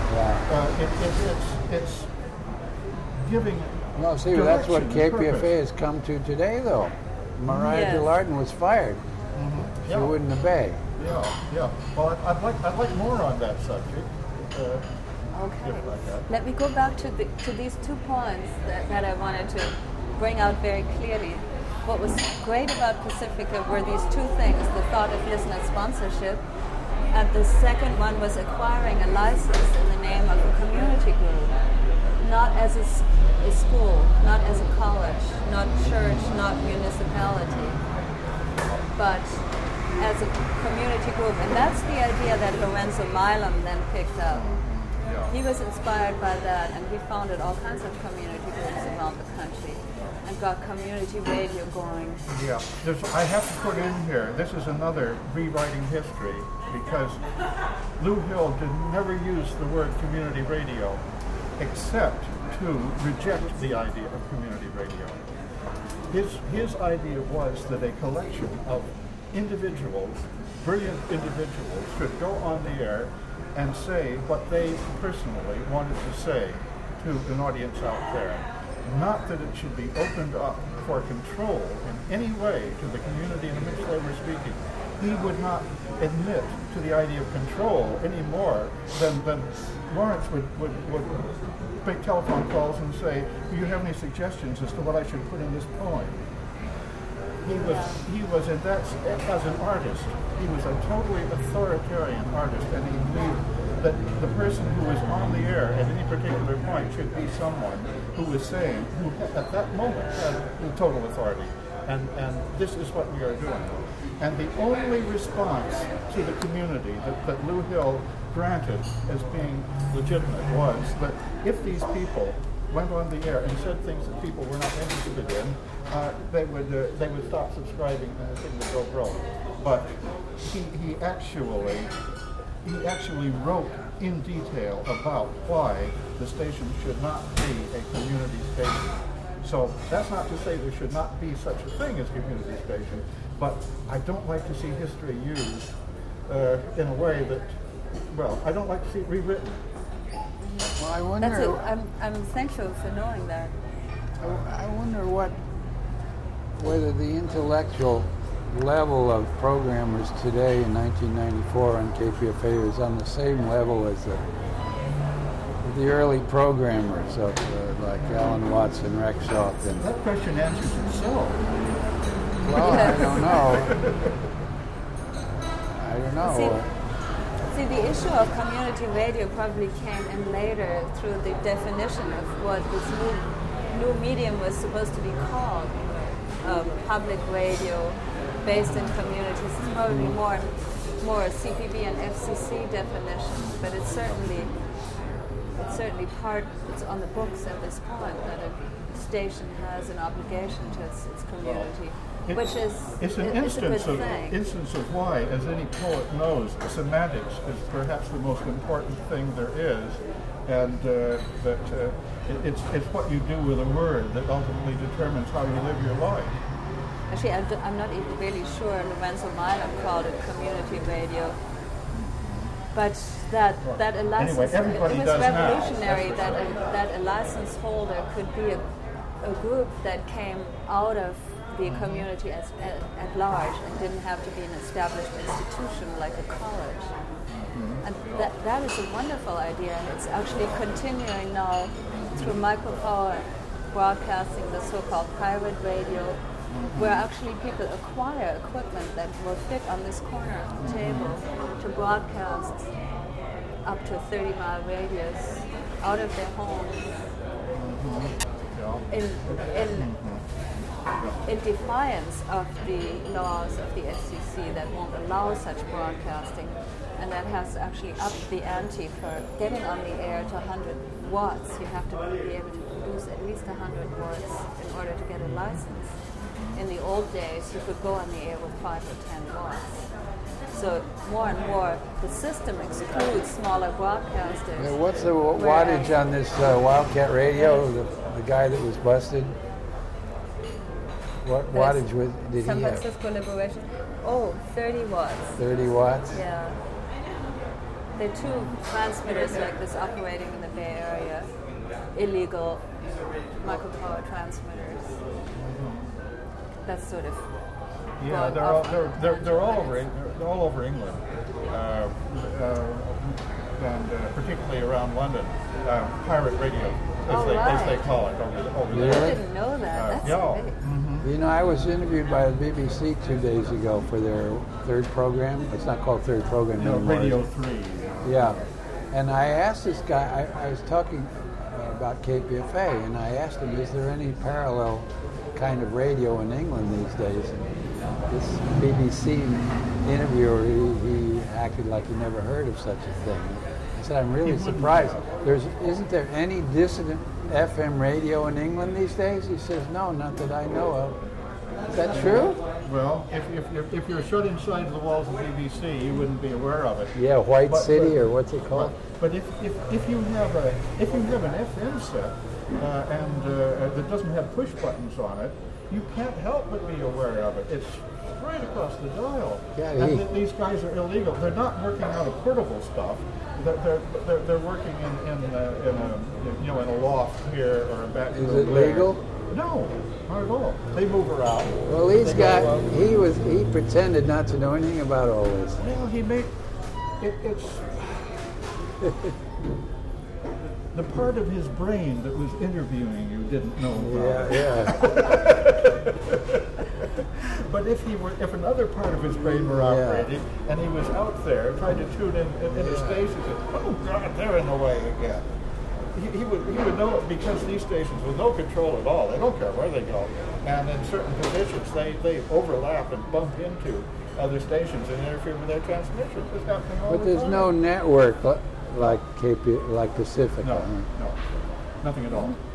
Yeah. It's giving. No, see, that's what KPFA has come to today, though. Mariah Dillard was fired. Mm-hmm. She wouldn't obey. Yeah. Well, I'd like more on that subject. Okay. Let me go back to these 2 points that I wanted to bring out very clearly. What was great about Pacifica were these 2 things: the thought of listener sponsorship, and the second one was acquiring a license in the name of a community group, not as a school, not as a college, not church, not municipality, but as a community group. And that's the idea that Lorenzo Milam then picked up. He was inspired by that, and we founded all kinds of community groups around the country and got community radio going. Yeah, I have to put in here, this is another rewriting history, because Lou Hill never used the word community radio except to reject the idea of community radio. His idea was that a collection of individuals, brilliant individuals, should go on the air and say what they personally wanted to say to an audience out there. Not that it should be opened up for control in any way to the community in which they were speaking. He would not admit to the idea of control any more than Lawrence would make telephone calls and say, do you have any suggestions as to what I should put in this poem? He was in that, as an artist, he was a totally authoritarian artist, and he believed that the person who was on the air at any particular point should be someone who was saying, who at that moment had total authority. and this is what we are doing. And the only response to the community that Lou Hill granted as being legitimate was that if these people went on the air and said things that people were not interested in, they would stop subscribing and the thing would go broke. But he actually wrote in detail about why the station should not be a community station. So that's not to say there should not be such a thing as community station, but I don't like to see history used in a way that, well, I don't like to see it rewritten. Well, I wonder. That's it. I'm thankful for knowing that. I wonder whether the intellectual level of programmers today in 1994 on KPFA is on the same level as the early programmers of like Alan Watts and Rex Shaw. That question answers itself. Well, I don't know. I don't know. See, the issue of community radio probably came in later through the definition of what this new medium was supposed to be called. Public radio based in communities. It's probably more CPB and FCC definition, but it's certainly it's on the books at this point that a station has an obligation to its community. It's an instance of why, as any poet knows, semantics is perhaps the most important thing there is, and it's what you do with a word that ultimately determines how you live your life. Actually, I'm not even really sure Lorenzo Minor called it community radio, but that a license, anyway, it was revolutionary that a license holder could be a group that came out of the community at large and didn't have to be an established institution like a college. And that is a wonderful idea, and it's actually continuing now through micropower broadcasting, the so-called pirate radio, where actually people acquire equipment that will fit on this corner of the table to broadcast up to a 30-mile radius out of their homes in defiance of the laws of the FCC that won't allow such broadcasting, and that has actually upped the ante for getting on the air to 100 watts. You have to be able to produce at least 100 watts in order to get a license. In the old days, you could go on the air with 5 or 10 watts. So more and more, the system excludes smaller broadcasters. Yeah, what's the wattage on this Wildcat radio, the guy that was busted? What wattage did he have? San Francisco Liberation. Oh, 30 watts. 30 watts? Yeah. There are two transmitters like this operating in the Bay Area. Illegal micropower transmitters. That's sort of... Yeah, they're all over England, and particularly around London. Pirate radio, as they call it over there. I didn't know that. That's great. You know, I was interviewed by the BBC 2 days ago for their third program. It's not called third program anymore. Radio 3. Yeah. And I asked this guy, I was talking about KPFA, and I asked him, is there any parallel kind of radio in England these days? And this BBC interviewer, he acted like he never heard of such a thing. I said, I'm really surprised. Isn't there any dissident FM radio in England these days? He says, no, not that I know of. Is that true? Well, if you're shut inside the walls of BBC, you wouldn't be aware of it. Yeah, White City, or what's it called? But if you have an FM set that doesn't have push buttons on it, you can't help but be aware of it. It's right across the dial. Yeah, and these guys are illegal. They're not working out of portable stuff. They're working in a loft here or a back room. Is it legal? No, not at all. They move around. Well, he pretended not to know anything about all this. Well, it's the part of his brain that was interviewing you didn't know about. Yeah. But if another part of his brain were operating and he was out there trying to tune in a station, oh God, they're in the way again. he would know it because these stations with no control at all. They don't care where they go, and in certain positions they overlap and bump into other stations and interfere with their transmission. It's happening all But the there's time. no network like like Pacifica. No, nothing at all.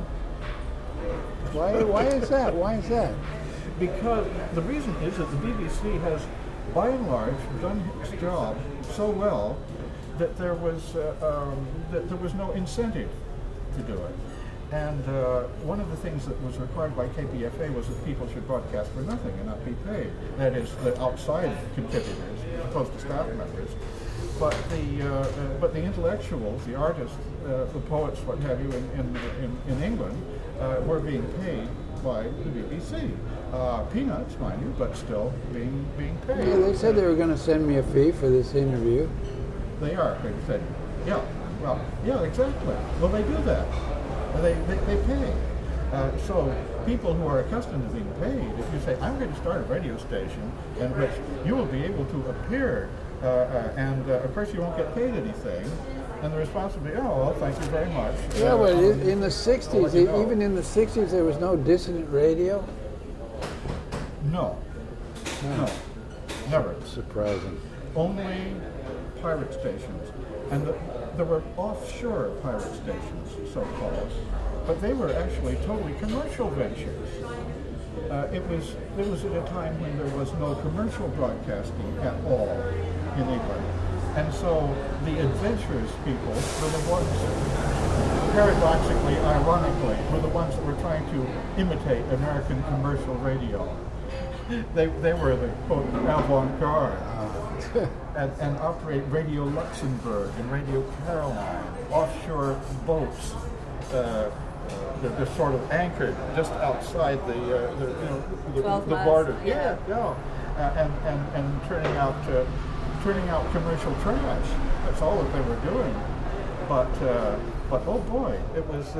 Why is that? Why is that? Because the reason is that the BBC has, by and large, done its job so well that there was no incentive to do it. And one of the things that was required by KPFA was that people should broadcast for nothing and not be paid. That is, the outside contributors, as opposed to staff members. But the intellectuals, the artists, the poets, what have you, in England, were being paid by the BBC. Peanuts, mind you, but still being paid. Yeah, they said they were going to send me a fee for this interview. They are. They said, yeah, well, yeah, exactly. Well, they do that. They pay. So people who are accustomed to being paid, if you say, I'm going to start a radio station in which you will be able to appear, and of course you won't get paid anything, and the response would be, oh, well, thank you very much. Yeah, but in the 60s, you know. even in the 60s, there was no dissident radio? No, never. Surprising. Only pirate stations. And there were offshore pirate stations, so-called, but they were actually totally commercial ventures. It was at a time when there was no commercial broadcasting at all in England. And so the adventurous people were the ones, paradoxically, ironically, were the ones that were trying to imitate American commercial radio. They were the, quote, avant-garde. And operate Radio Luxembourg and Radio Caroline, offshore boats. They're sort of anchored just outside the border. Yeah. And turning out commercial trash. That's all that they were doing. But oh boy, it was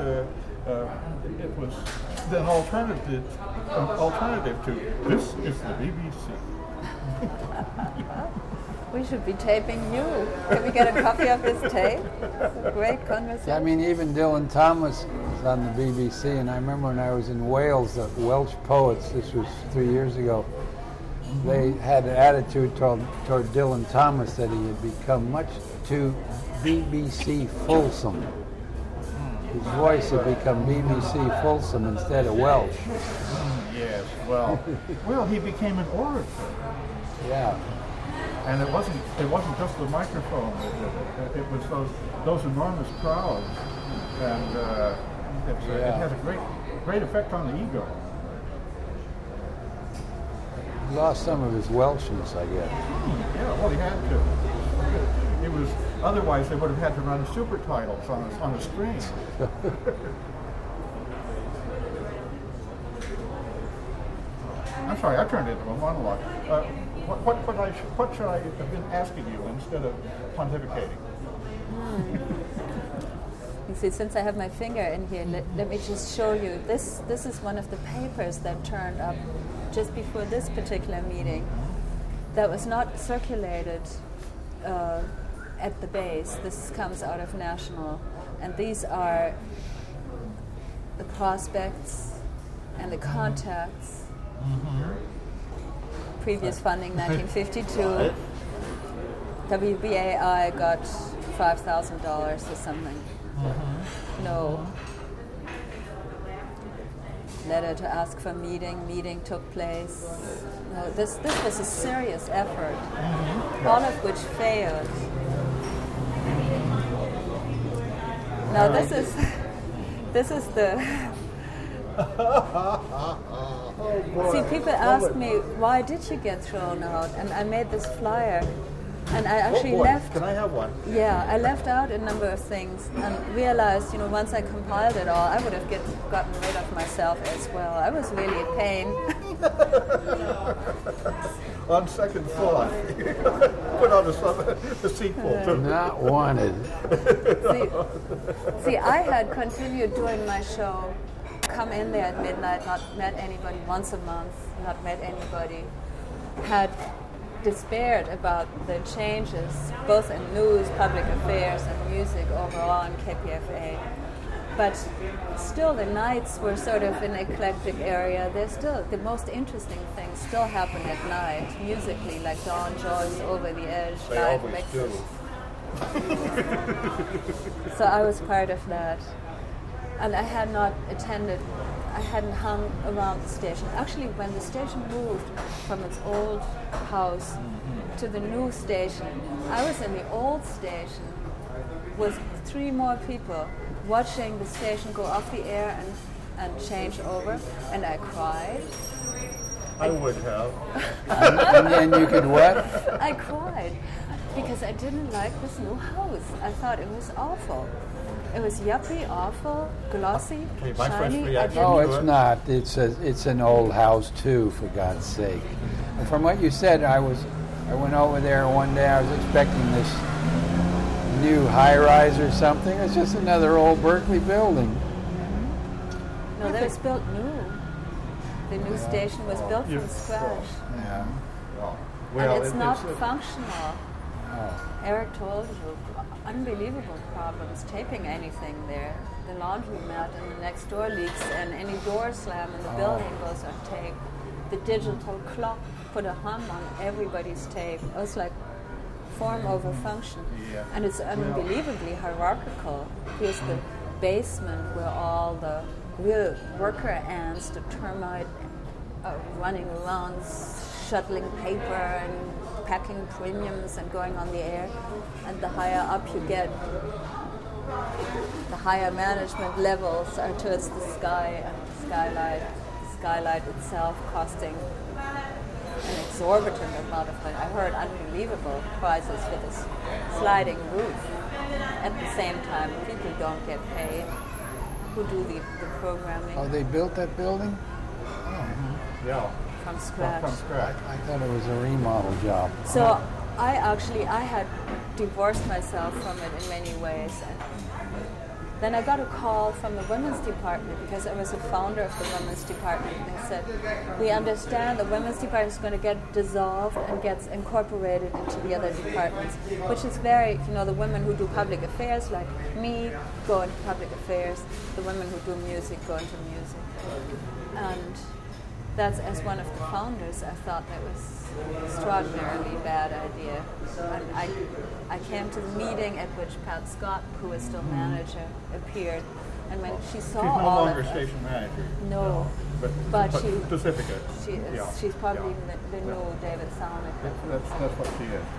an alternative to this is the BBC. We should be taping you. Can we get a copy of this tape? It's a great conversation. I mean, even Dylan Thomas was on the BBC, and I remember when I was in Wales, the Welsh poets, this was 3 years ago, they had an attitude toward Dylan Thomas that he had become much too BBC fulsome. His voice had become BBC fulsome instead of Welsh. Yes, well, he became an orator. Yeah. And it wasn't just the microphone that did it. It was those enormous crowds, and it had a great effect on the ego. He lost some of his Welshness, I guess. Yeah, well, he had to. It was otherwise they would have had to run super titles on the screen. I'm sorry, I turned it into a monologue. What should I have been asking you instead of pontificating? You see, since I have my finger in here, let me just show you. This is one of the papers that turned up just before this particular meeting that was not circulated at the base. This comes out of National. And these are the prospects and the contacts. Previous funding, 1952. WBAI got $5,000 or something. No. Letter to ask for meeting took place. No, this was a serious effort, all of which failed. Now this is the. See, people ask me, why did you get thrown out? And I made this flyer, and I actually left. Can I have one? Yeah, I left out a number of things and realized, once I compiled it all, I would have gotten rid of myself as well. I was really a pain. On second thought, put on a sequel. Not wanted. See, I had continued doing my show, come in there at midnight, not met anybody once a month, not met anybody, had despaired about the changes, both in news, public affairs, and music overall in KPFA. But still, the nights were sort of an eclectic area. There's still the most interesting things still happen at night, musically, like Dawn Joy's Over the Edge, They live always mixes. do. So I was part of that. And I had not attended, I hadn't hung around the station. Actually, when the station moved from its old house to the new station, I was in the old station with 3 more people watching the station go off the air and change over, and I cried. I would have. And you could what? I cried because I didn't like this new house. I thought it was awful. It was yuppie, awful, glossy, Okay, my first shiny. I reaction- didn't- Oh, it's not. It's an old house too, for God's sake. And from what you said, I went over there one day. I was expecting this new high-rise or something. It's just another old Berkeley building. No, that was built new. The new station was built Yeah. from scratch. Yeah. Well, And it's not it's- functional. Oh. Eric told you, unbelievable problems taping anything there. The laundromat in the next door leaks, and any door slam in the building goes on tape. The digital clock put a hum on everybody's tape. It was like form over function. Yeah. And it's unbelievably hierarchical. Here's the basement where all the real worker ants, the termite, running around shuttling paper and packing premiums and going on the air. And the higher up you get, the higher management levels are towards the sky and the skylight itself costing an exorbitant amount of money. I heard unbelievable prices for this sliding roof. At the same time, people don't get paid who do the programming Oh, they built that building? Yeah. from scratch. From scratch. I thought it was a remodel job. So I had divorced myself from it in many ways. Then I got a call from the women's department because I was a founder of the women's department. And they said, we understand the women's department is going to get dissolved and gets incorporated into the other departments, which is very, the women who do public affairs like me go into public affairs, the women who do music go into music. And that's, as one of the founders, I thought that was extraordinarily bad idea. And I came to the meeting at which Pat Scott, who is still manager, appeared. And when she saw She's no all longer of it, station manager. no, But she Pacifica. she is. Yeah. She's probably Yeah. the new David Salnick. That's what she is.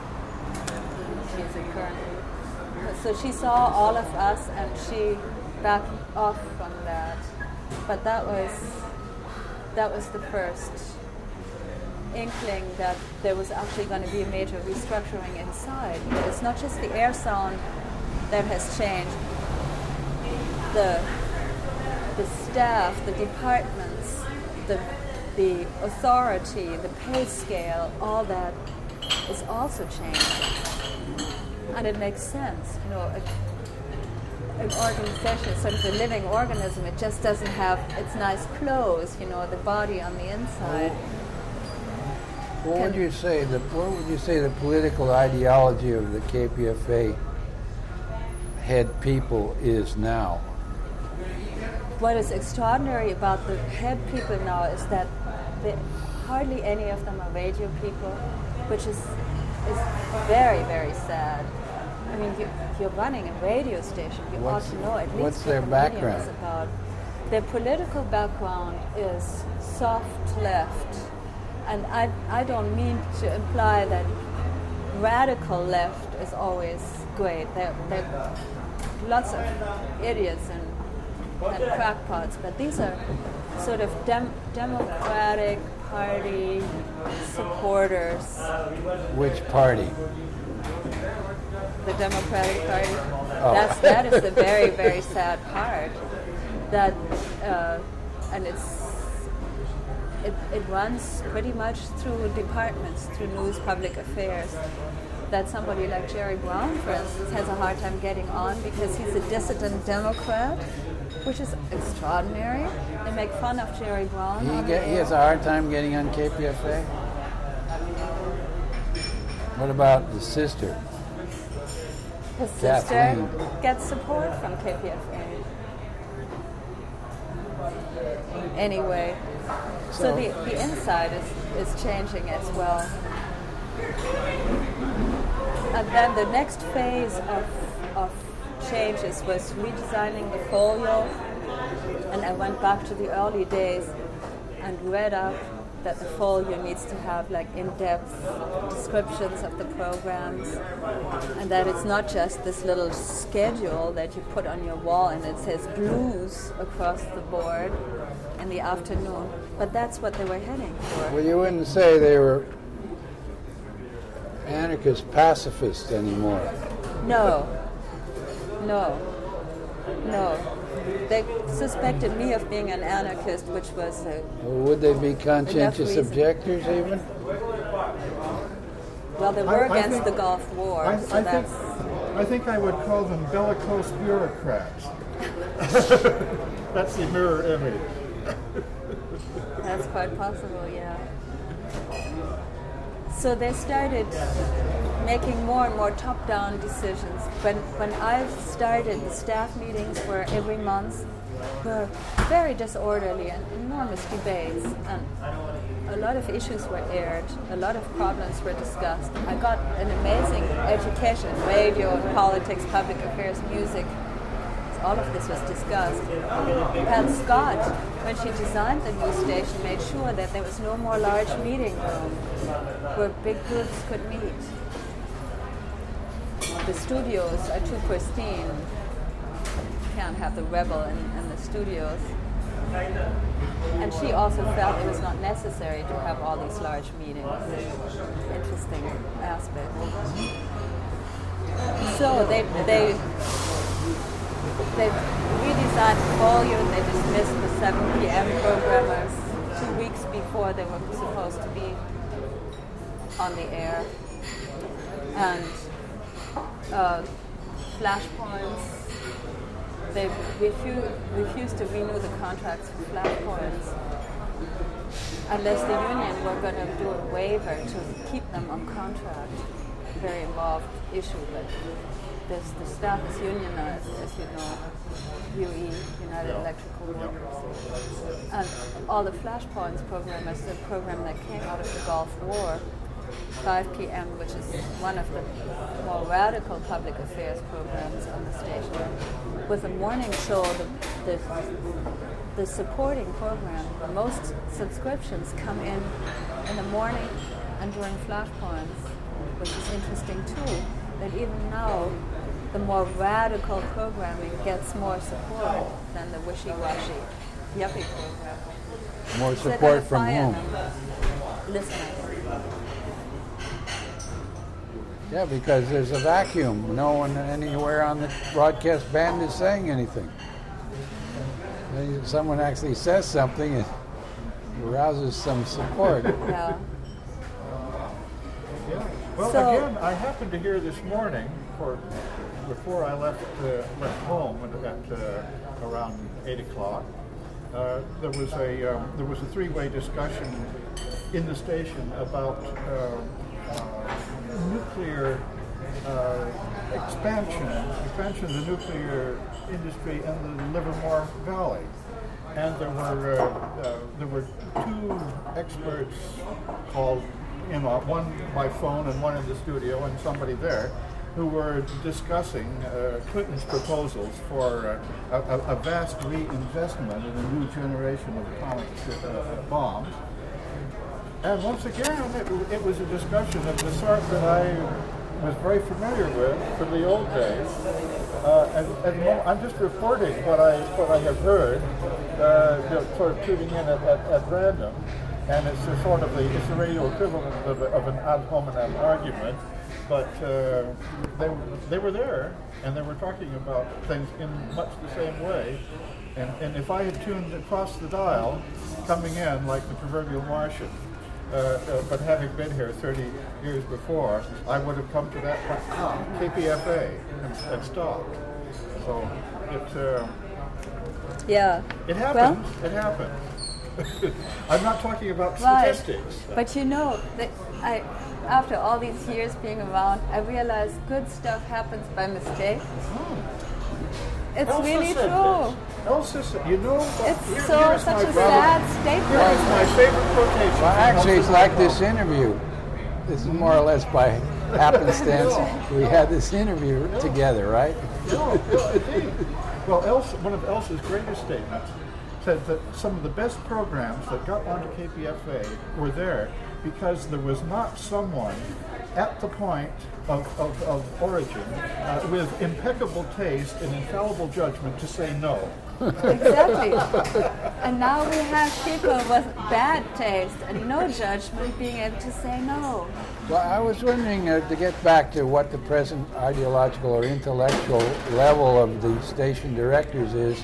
She's a currently. So she saw all of us and she backed off from that. But that was the first inkling that there was actually going to be a major restructuring inside. It's not just the air sound that has changed. The staff, the departments, the authority, the pay scale, all that is also changing. And it makes sense. An organization is sort of a living organism. It just doesn't have its nice clothes, the body on the inside. What would you say the political ideology of the KPFA head people is now? What is extraordinary about the head people now is that hardly any of them are radio people, which is very, very sad. I mean, you're running a radio station. You ought to know at least what's what their the background? medium is about. Their political background is soft left. And I don't mean to imply that radical left is always great. There are lots of idiots and crackpots, but these are sort of Democratic Party supporters. Which party? The Democratic Party. Oh. That is the very, very sad part. That and it runs pretty much through departments, through news, public affairs. That somebody like Jerry Brown, for instance, has a hard time getting on because he's a dissident Democrat, which is extraordinary. They make fun of Jerry Brown. He has a hard time getting on KPFA? What about the sister? His sister Kathleen. gets support from KPFA. Anyway, so the inside is changing as well. And then the next phase of changes was redesigning the folio, and I went back to the early days and read up that the folio needs to have like in-depth descriptions of the programs, and that it's not just this little schedule that you put on your wall and it says blues across the board in the afternoon, but that's what they were heading for. Well, you wouldn't say they were anarchist pacifists anymore. No. They suspected me of being an anarchist, which was Would they be conscientious reason. objectors even? well, they were against the Gulf War, I think I would call them bellicose bureaucrats. That's the mirror image. that's quite possible, yeah. So they started making more and more top-down decisions. When I started, the staff meetings were every month, were very disorderly and enormous debates, and a lot of issues were aired, a lot of problems were discussed. I got an amazing education, radio, politics, public affairs, music. All of this was discussed. Pat Scott, when she designed the new station, made sure that there was no more large meeting room where big groups could meet. The studios are too pristine. You can't have the rebel in the studios. And she also felt it was not necessary to have all these large meetings. Interesting aspect. So they redesigned the folio, and they dismissed the 7 p.m. programmers 2 weeks before they were supposed to be on the air. And Flashpoints, they refused to renew the contracts for Flashpoints unless the union were going to do a waiver to keep them on contract. Very involved issue, but the staff is unionized, as you know, UE, United Electrical Workers. And all the Flashpoints programmers, the program that came out of the Gulf War, 5 p.m., which is one of the more radical public affairs programs on the station. With a morning show, the supporting program, most subscriptions come in the morning and during Flashpoints, which is interesting too, that even now the more radical programming gets more support than the wishy-washy yuppie program. More support from whom? Listeners. Yeah, because there's a vacuum. No one anywhere on the broadcast band is saying anything. Someone actually says something, it arouses some support. Yeah. Well, So- again, I happened to hear this morning, before I left home at around 8 o'clock, there was a three-way discussion in the station about nuclear expansion of the nuclear industry in the Livermore Valley. And there were two experts called in, one by phone and one in the studio, and somebody there, who were discussing Clinton's proposals for a vast reinvestment in a new generation of atomic bombs. And once again, it was a discussion of the sort that I was very familiar with from the old days. At the moment, I'm just reporting what I have heard, sort of tuning in at random, and it's a sort of it's a radio equivalent of an ad hominem argument. But they were there, and they were talking about things in much the same way. And if I had tuned across the dial, coming in like the proverbial Martian, but having been here 30 years before, I would have come to that KPFA and stopped. So it Yeah. happens. Well, it happens. I'm not talking about Right. statistics. But you know, after all these years being around, I realized good stuff happens by mistake. It's Elsa really said true. this. Elsa said, you know, It's here's such my a brother. sad Here statement. is my favorite quotation. Well, from actually, it's Elsa like Sandberg. this interview. This is more or less by happenstance. We had this interview together, right? No, indeed. Well, Elsa, one of Elsa's greatest statements said that some of the best programs that got onto KPFA were there because there was not someone at the point of origin with impeccable taste and infallible judgment to say no. Exactly. And now we have people with bad taste and no judgment being able to say no. Well, I was wondering, to get back to what the present ideological or intellectual level of the station directors is,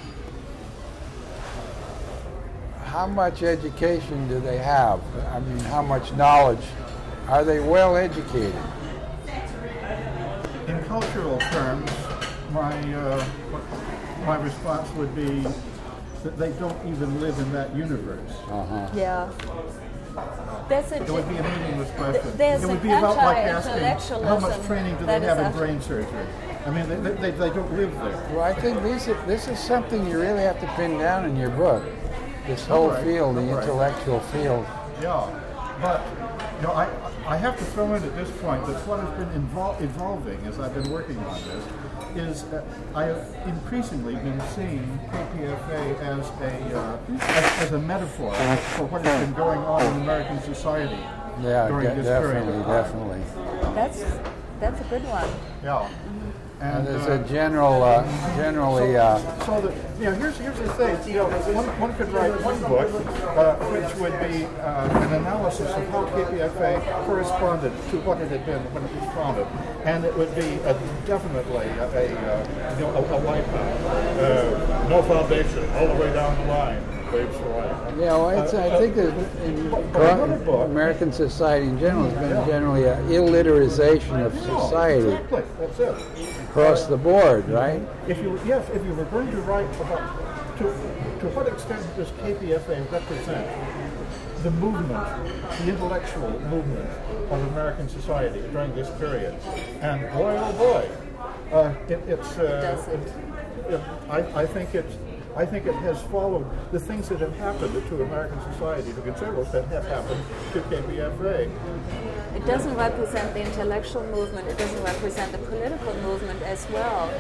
how much education do they have? I mean, how much knowledge? Are they well educated? In cultural terms, my response would be that they don't even live in that universe. Yeah. There's It would be a meaningless question. There's It would an be about like asking anti-intellectualism how much training do that they is have in actually- brain surgery. I mean, they don't live there. Well, I think this is something you really have to pin down in your book. This whole Right, field, the right. intellectual field. Yeah, but you know, I have to throw in at this point that what has been evolving as I've been working on this is I have increasingly been seeing KPFA as a metaphor for what has been going on in American society Yeah, during this period definitely, of time. definitely. That's a good one. Yeah. And there's a generally. So that, you know, here's the thing. You know, one could write one book, which would be an analysis of how KPFA corresponded to what it had been when it was founded, and it would be definitely a wipeout. No foundation, all the way down the line. Babes for life. Yeah, well, I think that in American society in general has been generally an illiterization of society Exactly, that's it. across the board, right? If you were going to write about to what extent does KPFA represent the movement, the intellectual movement of American society during this period, and boy oh boy, I think it has followed the things that have happened to American society, the conservatives that have happened to KPFA. It doesn't represent the intellectual movement. It doesn't represent the political movement as well.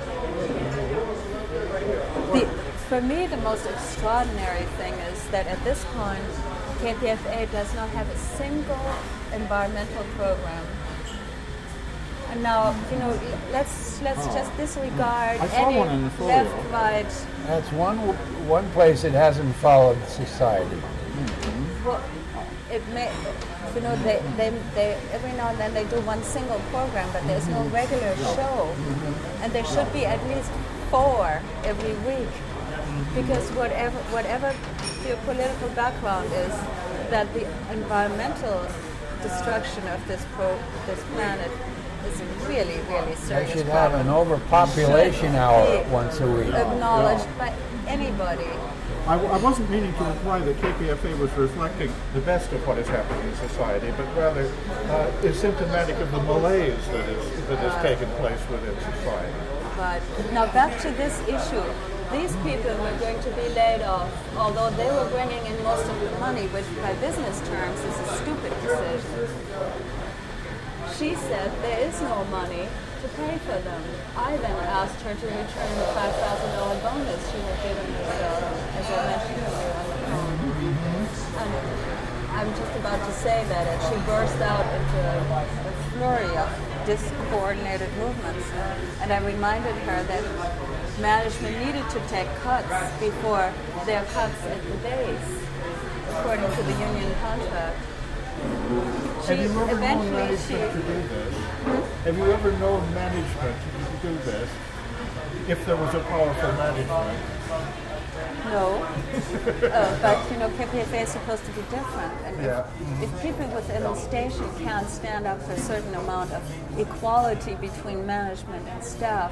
For me, the most extraordinary thing is that at this point, KPFA does not have a single environmental program. And now, you know, let's just disregard I saw one in any the folio. left, right. That's one place it hasn't followed society. Well, it may, you know, they every now and then they do one single program, but there's no regular show, and there should be at least 4 every week, because whatever your political background is, that the environmental destruction of this planet is really, really They serious. should have an overpopulation hour once a week. Acknowledged by anybody. I wasn't meaning to imply that KPFA was reflecting the best of what is happening in society, but rather is symptomatic of the malaise that has taken place within society. But now back to this issue. These people were going to be laid off, although they were bringing in most of the money, which by business terms is a stupid decision. She said there is no money to pay for them. I then asked her to return the $5,000 bonus she had given herself, as I mentioned earlier on the phone. And I'm just about to say that, and she burst out into a flurry of discoordinated movements. And I reminded her that management needed to take cuts before their cuts at the base, according to the union contract. Have you ever known management to do this? Have you ever known management to do this? If there was a powerful management? No. But, you know, KPFA is supposed to be different. And if people within the station can't stand up for a certain amount of equality between management and staff,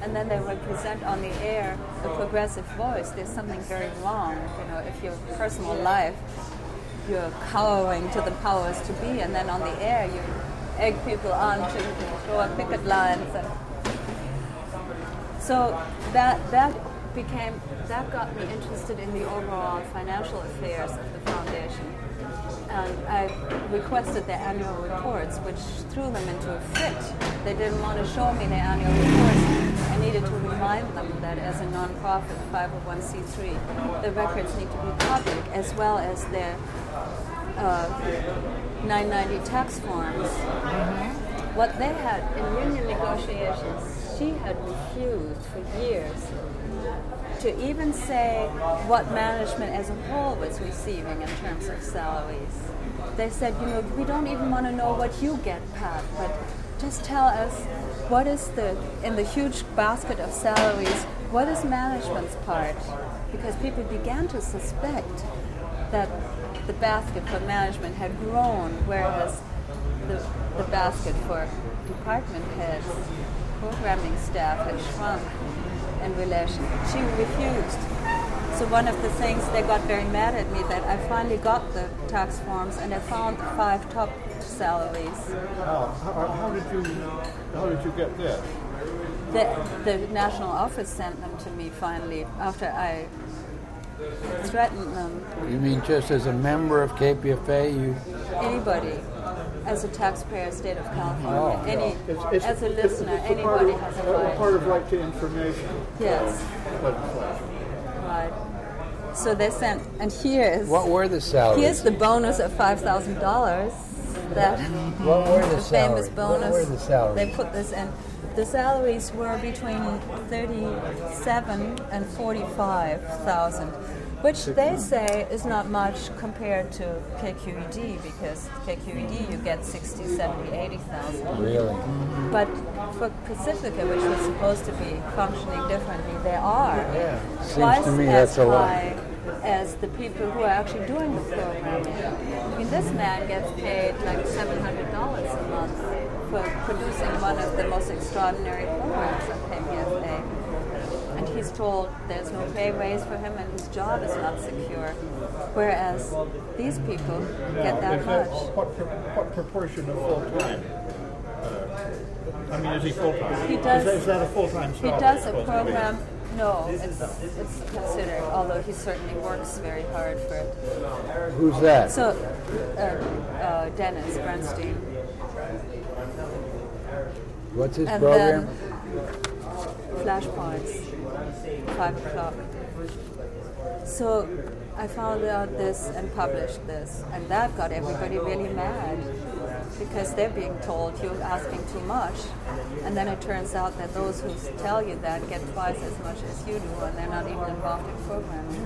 and then they represent on the air a progressive voice, there's something very wrong. If your personal life, you're cowering to the powers to be, and then on the air you egg people on to throw up picket lines. And so that got me interested in the overall financial affairs of the foundation. And I requested their annual reports, which threw them into a fit. They didn't want to show me their annual reports. I needed to remind them that as a nonprofit 501c3, the records need to be public, as well as their 990 tax forms. What they had in union negotiations, she had refused for years to even say what management as a whole was receiving in terms of salaries. They said, we don't even want to know what you get, Pat, but just tell us what is in the huge basket of salaries, what is management's part? Because people began to suspect that the basket for management had grown, whereas the basket for department heads, programming staff had shrunk in relation. She refused. So one of the things, they got very mad at me that I finally got the tax forms and I found the 5 top salaries. How did you get this? The national office sent them to me finally after I threatened them. You mean just as a member of KPFA, Anybody, as a taxpayer, state of California, as a listener, it's anybody has a right. Part of right to information. Yes. Legislation. Right. So they sent, and here's what were the salaries? Here's the bonus of $5,000. That what were the famous salaries? bonus. What were the salaries? They put this in. The salaries were between 37 and 45,000, which they say is not much compared to KQED, because KQED you get 60, 70, 80,000. Really? But for Pacifica, which was supposed to be functioning differently, they are twice as high as the people who are actually doing the programming. I mean, this man gets paid like $700 a month for producing one of the most extraordinary programs at KPFA. And he's told there's no pay raise for him and his job is not secure. Whereas these people get that much. What proportion of full-time? I mean, is he full-time? He does, is that a full-time salary? He does a program. No, it's considered, although he certainly works very hard for it. Who's that? So, Dennis Bernstein. What's his And program? then Flashpoints, 5 o'clock. So I found out this and published this, and that got everybody really mad because they're being told you're asking too much, and then it turns out that those who tell you that get twice as much as you do, and they're not even involved in programming.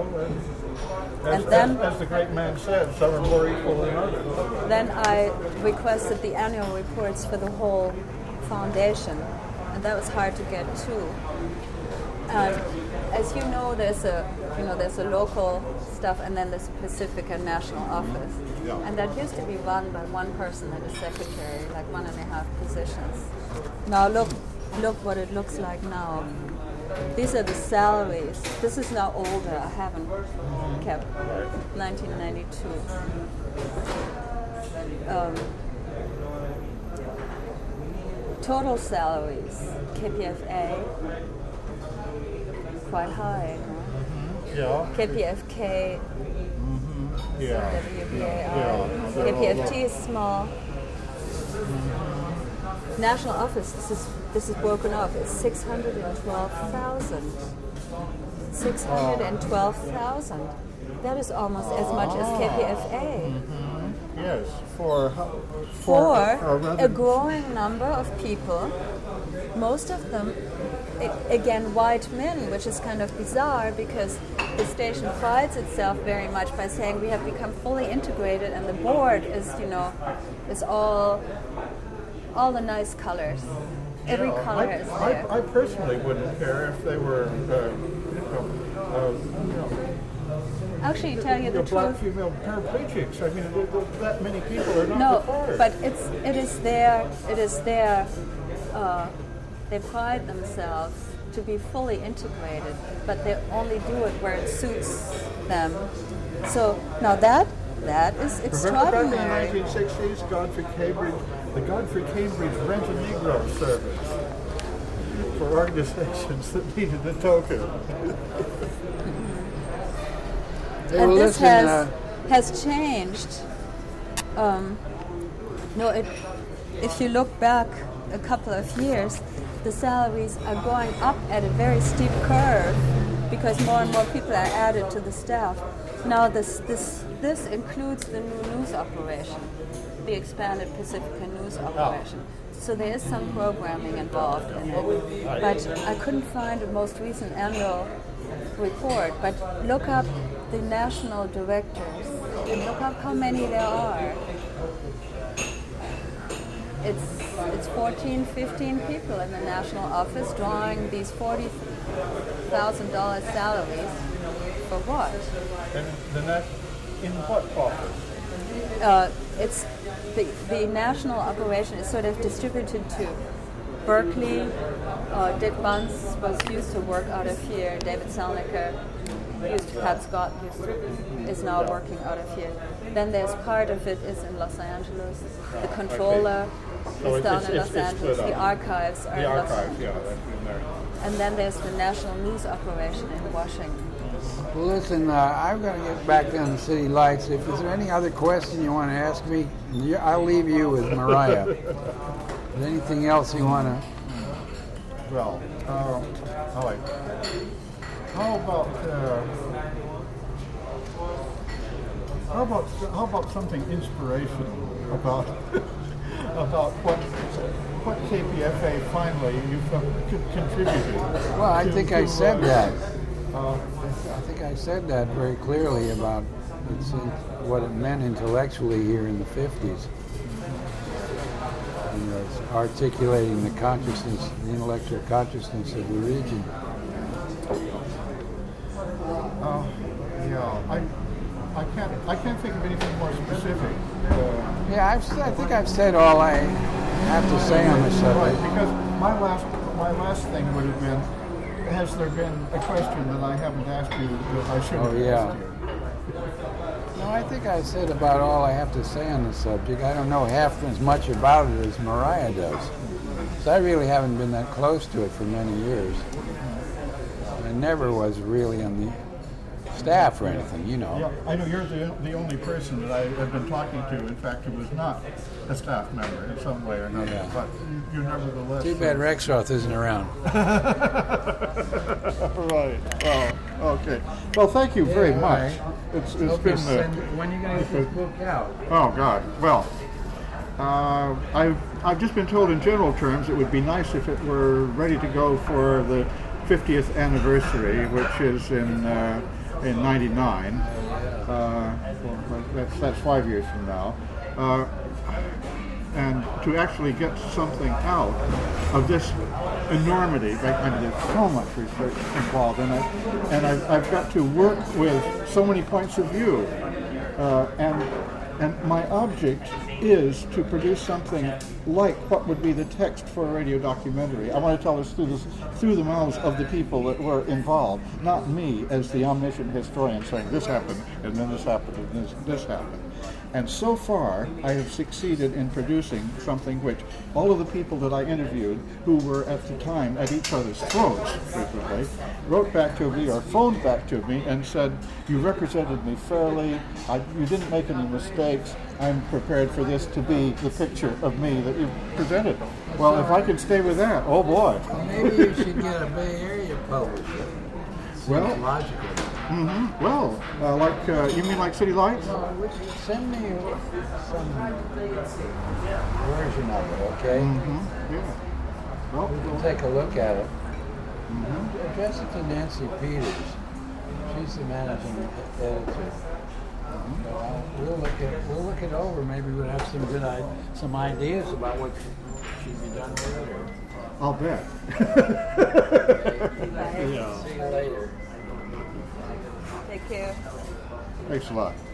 Well, as the great man said, some are more equal than others. Then I requested the annual reports for the whole foundation, and that was hard to get too. And as you know, there's a local stuff, and then there's a Pacifica national office, and that used to be run by one person and a secretary, like 1.5 positions. Now look what it looks like now. These are the salaries. This is now older. I haven't kept 1992. Total salaries, KPFA, quite high. Yeah. KPFK, Yeah. WBAI. KPFT is small. National office, this is broken off. It's 612,000. 612,000. That is almost as much as KPFA. Yes, For a growing number of people, most of them, again, white men, which is kind of bizarre because the station prides itself very much by saying we have become fully integrated, and the board is, is all the nice colors. Every color is there. I personally wouldn't care if they were, Actually, to tell you the black truth, female paraplegics. I mean, that many people are not no, required. but it is their they pride themselves to be fully integrated, but they only do it where it suits them. So now that is extraordinary. Remember back in the 1960s, the Godfrey Cambridge Rent a Negro service for organizations that needed a token. And this has changed. If you look back a couple of years, the salaries are going up at a very steep curve because more and more people are added to the staff. Now this includes the new news operation, the expanded Pacifica news operation. So there is some programming involved in it. But I couldn't find the most recent annual report. But look up the national directors and look up how many there are. It's 14, 15 people in the national office drawing these $40,000 salaries for what? In what office? It's the national operation is sort of distributed to Berkeley. Dick Bunce used to work out of here. David Selnicker Pat Scott is now working out of here. Then there's part of it is in Los Angeles. The controller is down in Los Angeles. The archives are in Los Angeles. That's in there. And then there's the national news operation in Washington. Well, listen, I'm going to get back on the City Lights. If there's any other question you want to ask me, I'll leave you with Mariah. Is there anything else you want to? Well, all right. How about something inspirational about what KPFA finally you contributed? Well, I think I said that. I think I said that very clearly about what it meant intellectually here in the 50s. You know, it's articulating the consciousness, the intellectual consciousness of the region. I can't think of anything more specific. I think I've said all I have to say on the subject. Right, because my last thing would have been, has there been a question that I haven't asked you that I should have asked you? No, I think I said about all I have to say on the subject. I don't know half as much about it as Mariah does. So I really haven't been that close to it for many years. I never was really on the staff or anything, you know. Yeah, I know you're the only person that I have been talking to, in fact, who was not a staff member in some way or another, but you nevertheless... Too bad Rexroth isn't around. Right. Oh, okay. Well, thank you very much. It's been... when are you going to get this book out? Oh, God. Well, I've just been told in general terms it would be nice if it were ready to go for the 50th anniversary, which is in 99. That's 5 years from now. And to actually get something out of this enormity, I mean, there's so much research involved in it, and I've got to work with so many points of view, and my object is to produce something like what would be the text for a radio documentary. I want to tell us through the mouths of the people that were involved, not me as the omniscient historian saying this happened and then this happened and this happened. And so far, I have succeeded in producing something which all of the people that I interviewed, who were at the time at each other's throats frequently, wrote back to me or phoned back to me and said, "You represented me fairly, you didn't make any mistakes, I'm prepared for this to be the picture of me that you presented." Well, if I could stay with that, oh boy. Maybe you should get a Bay Area publisher. Well, logically. Mm-hmm. Well, you mean like City Lights? Send me some version of it, okay? Mm-hmm. Yeah. Well, we can take a look at it. Mm-hmm. Address it to Nancy Peters. She's the managing editor. We'll look it over. Maybe we'll have some ideas about what should be done with it. I'll bet. See you later. Take care. Thanks a lot.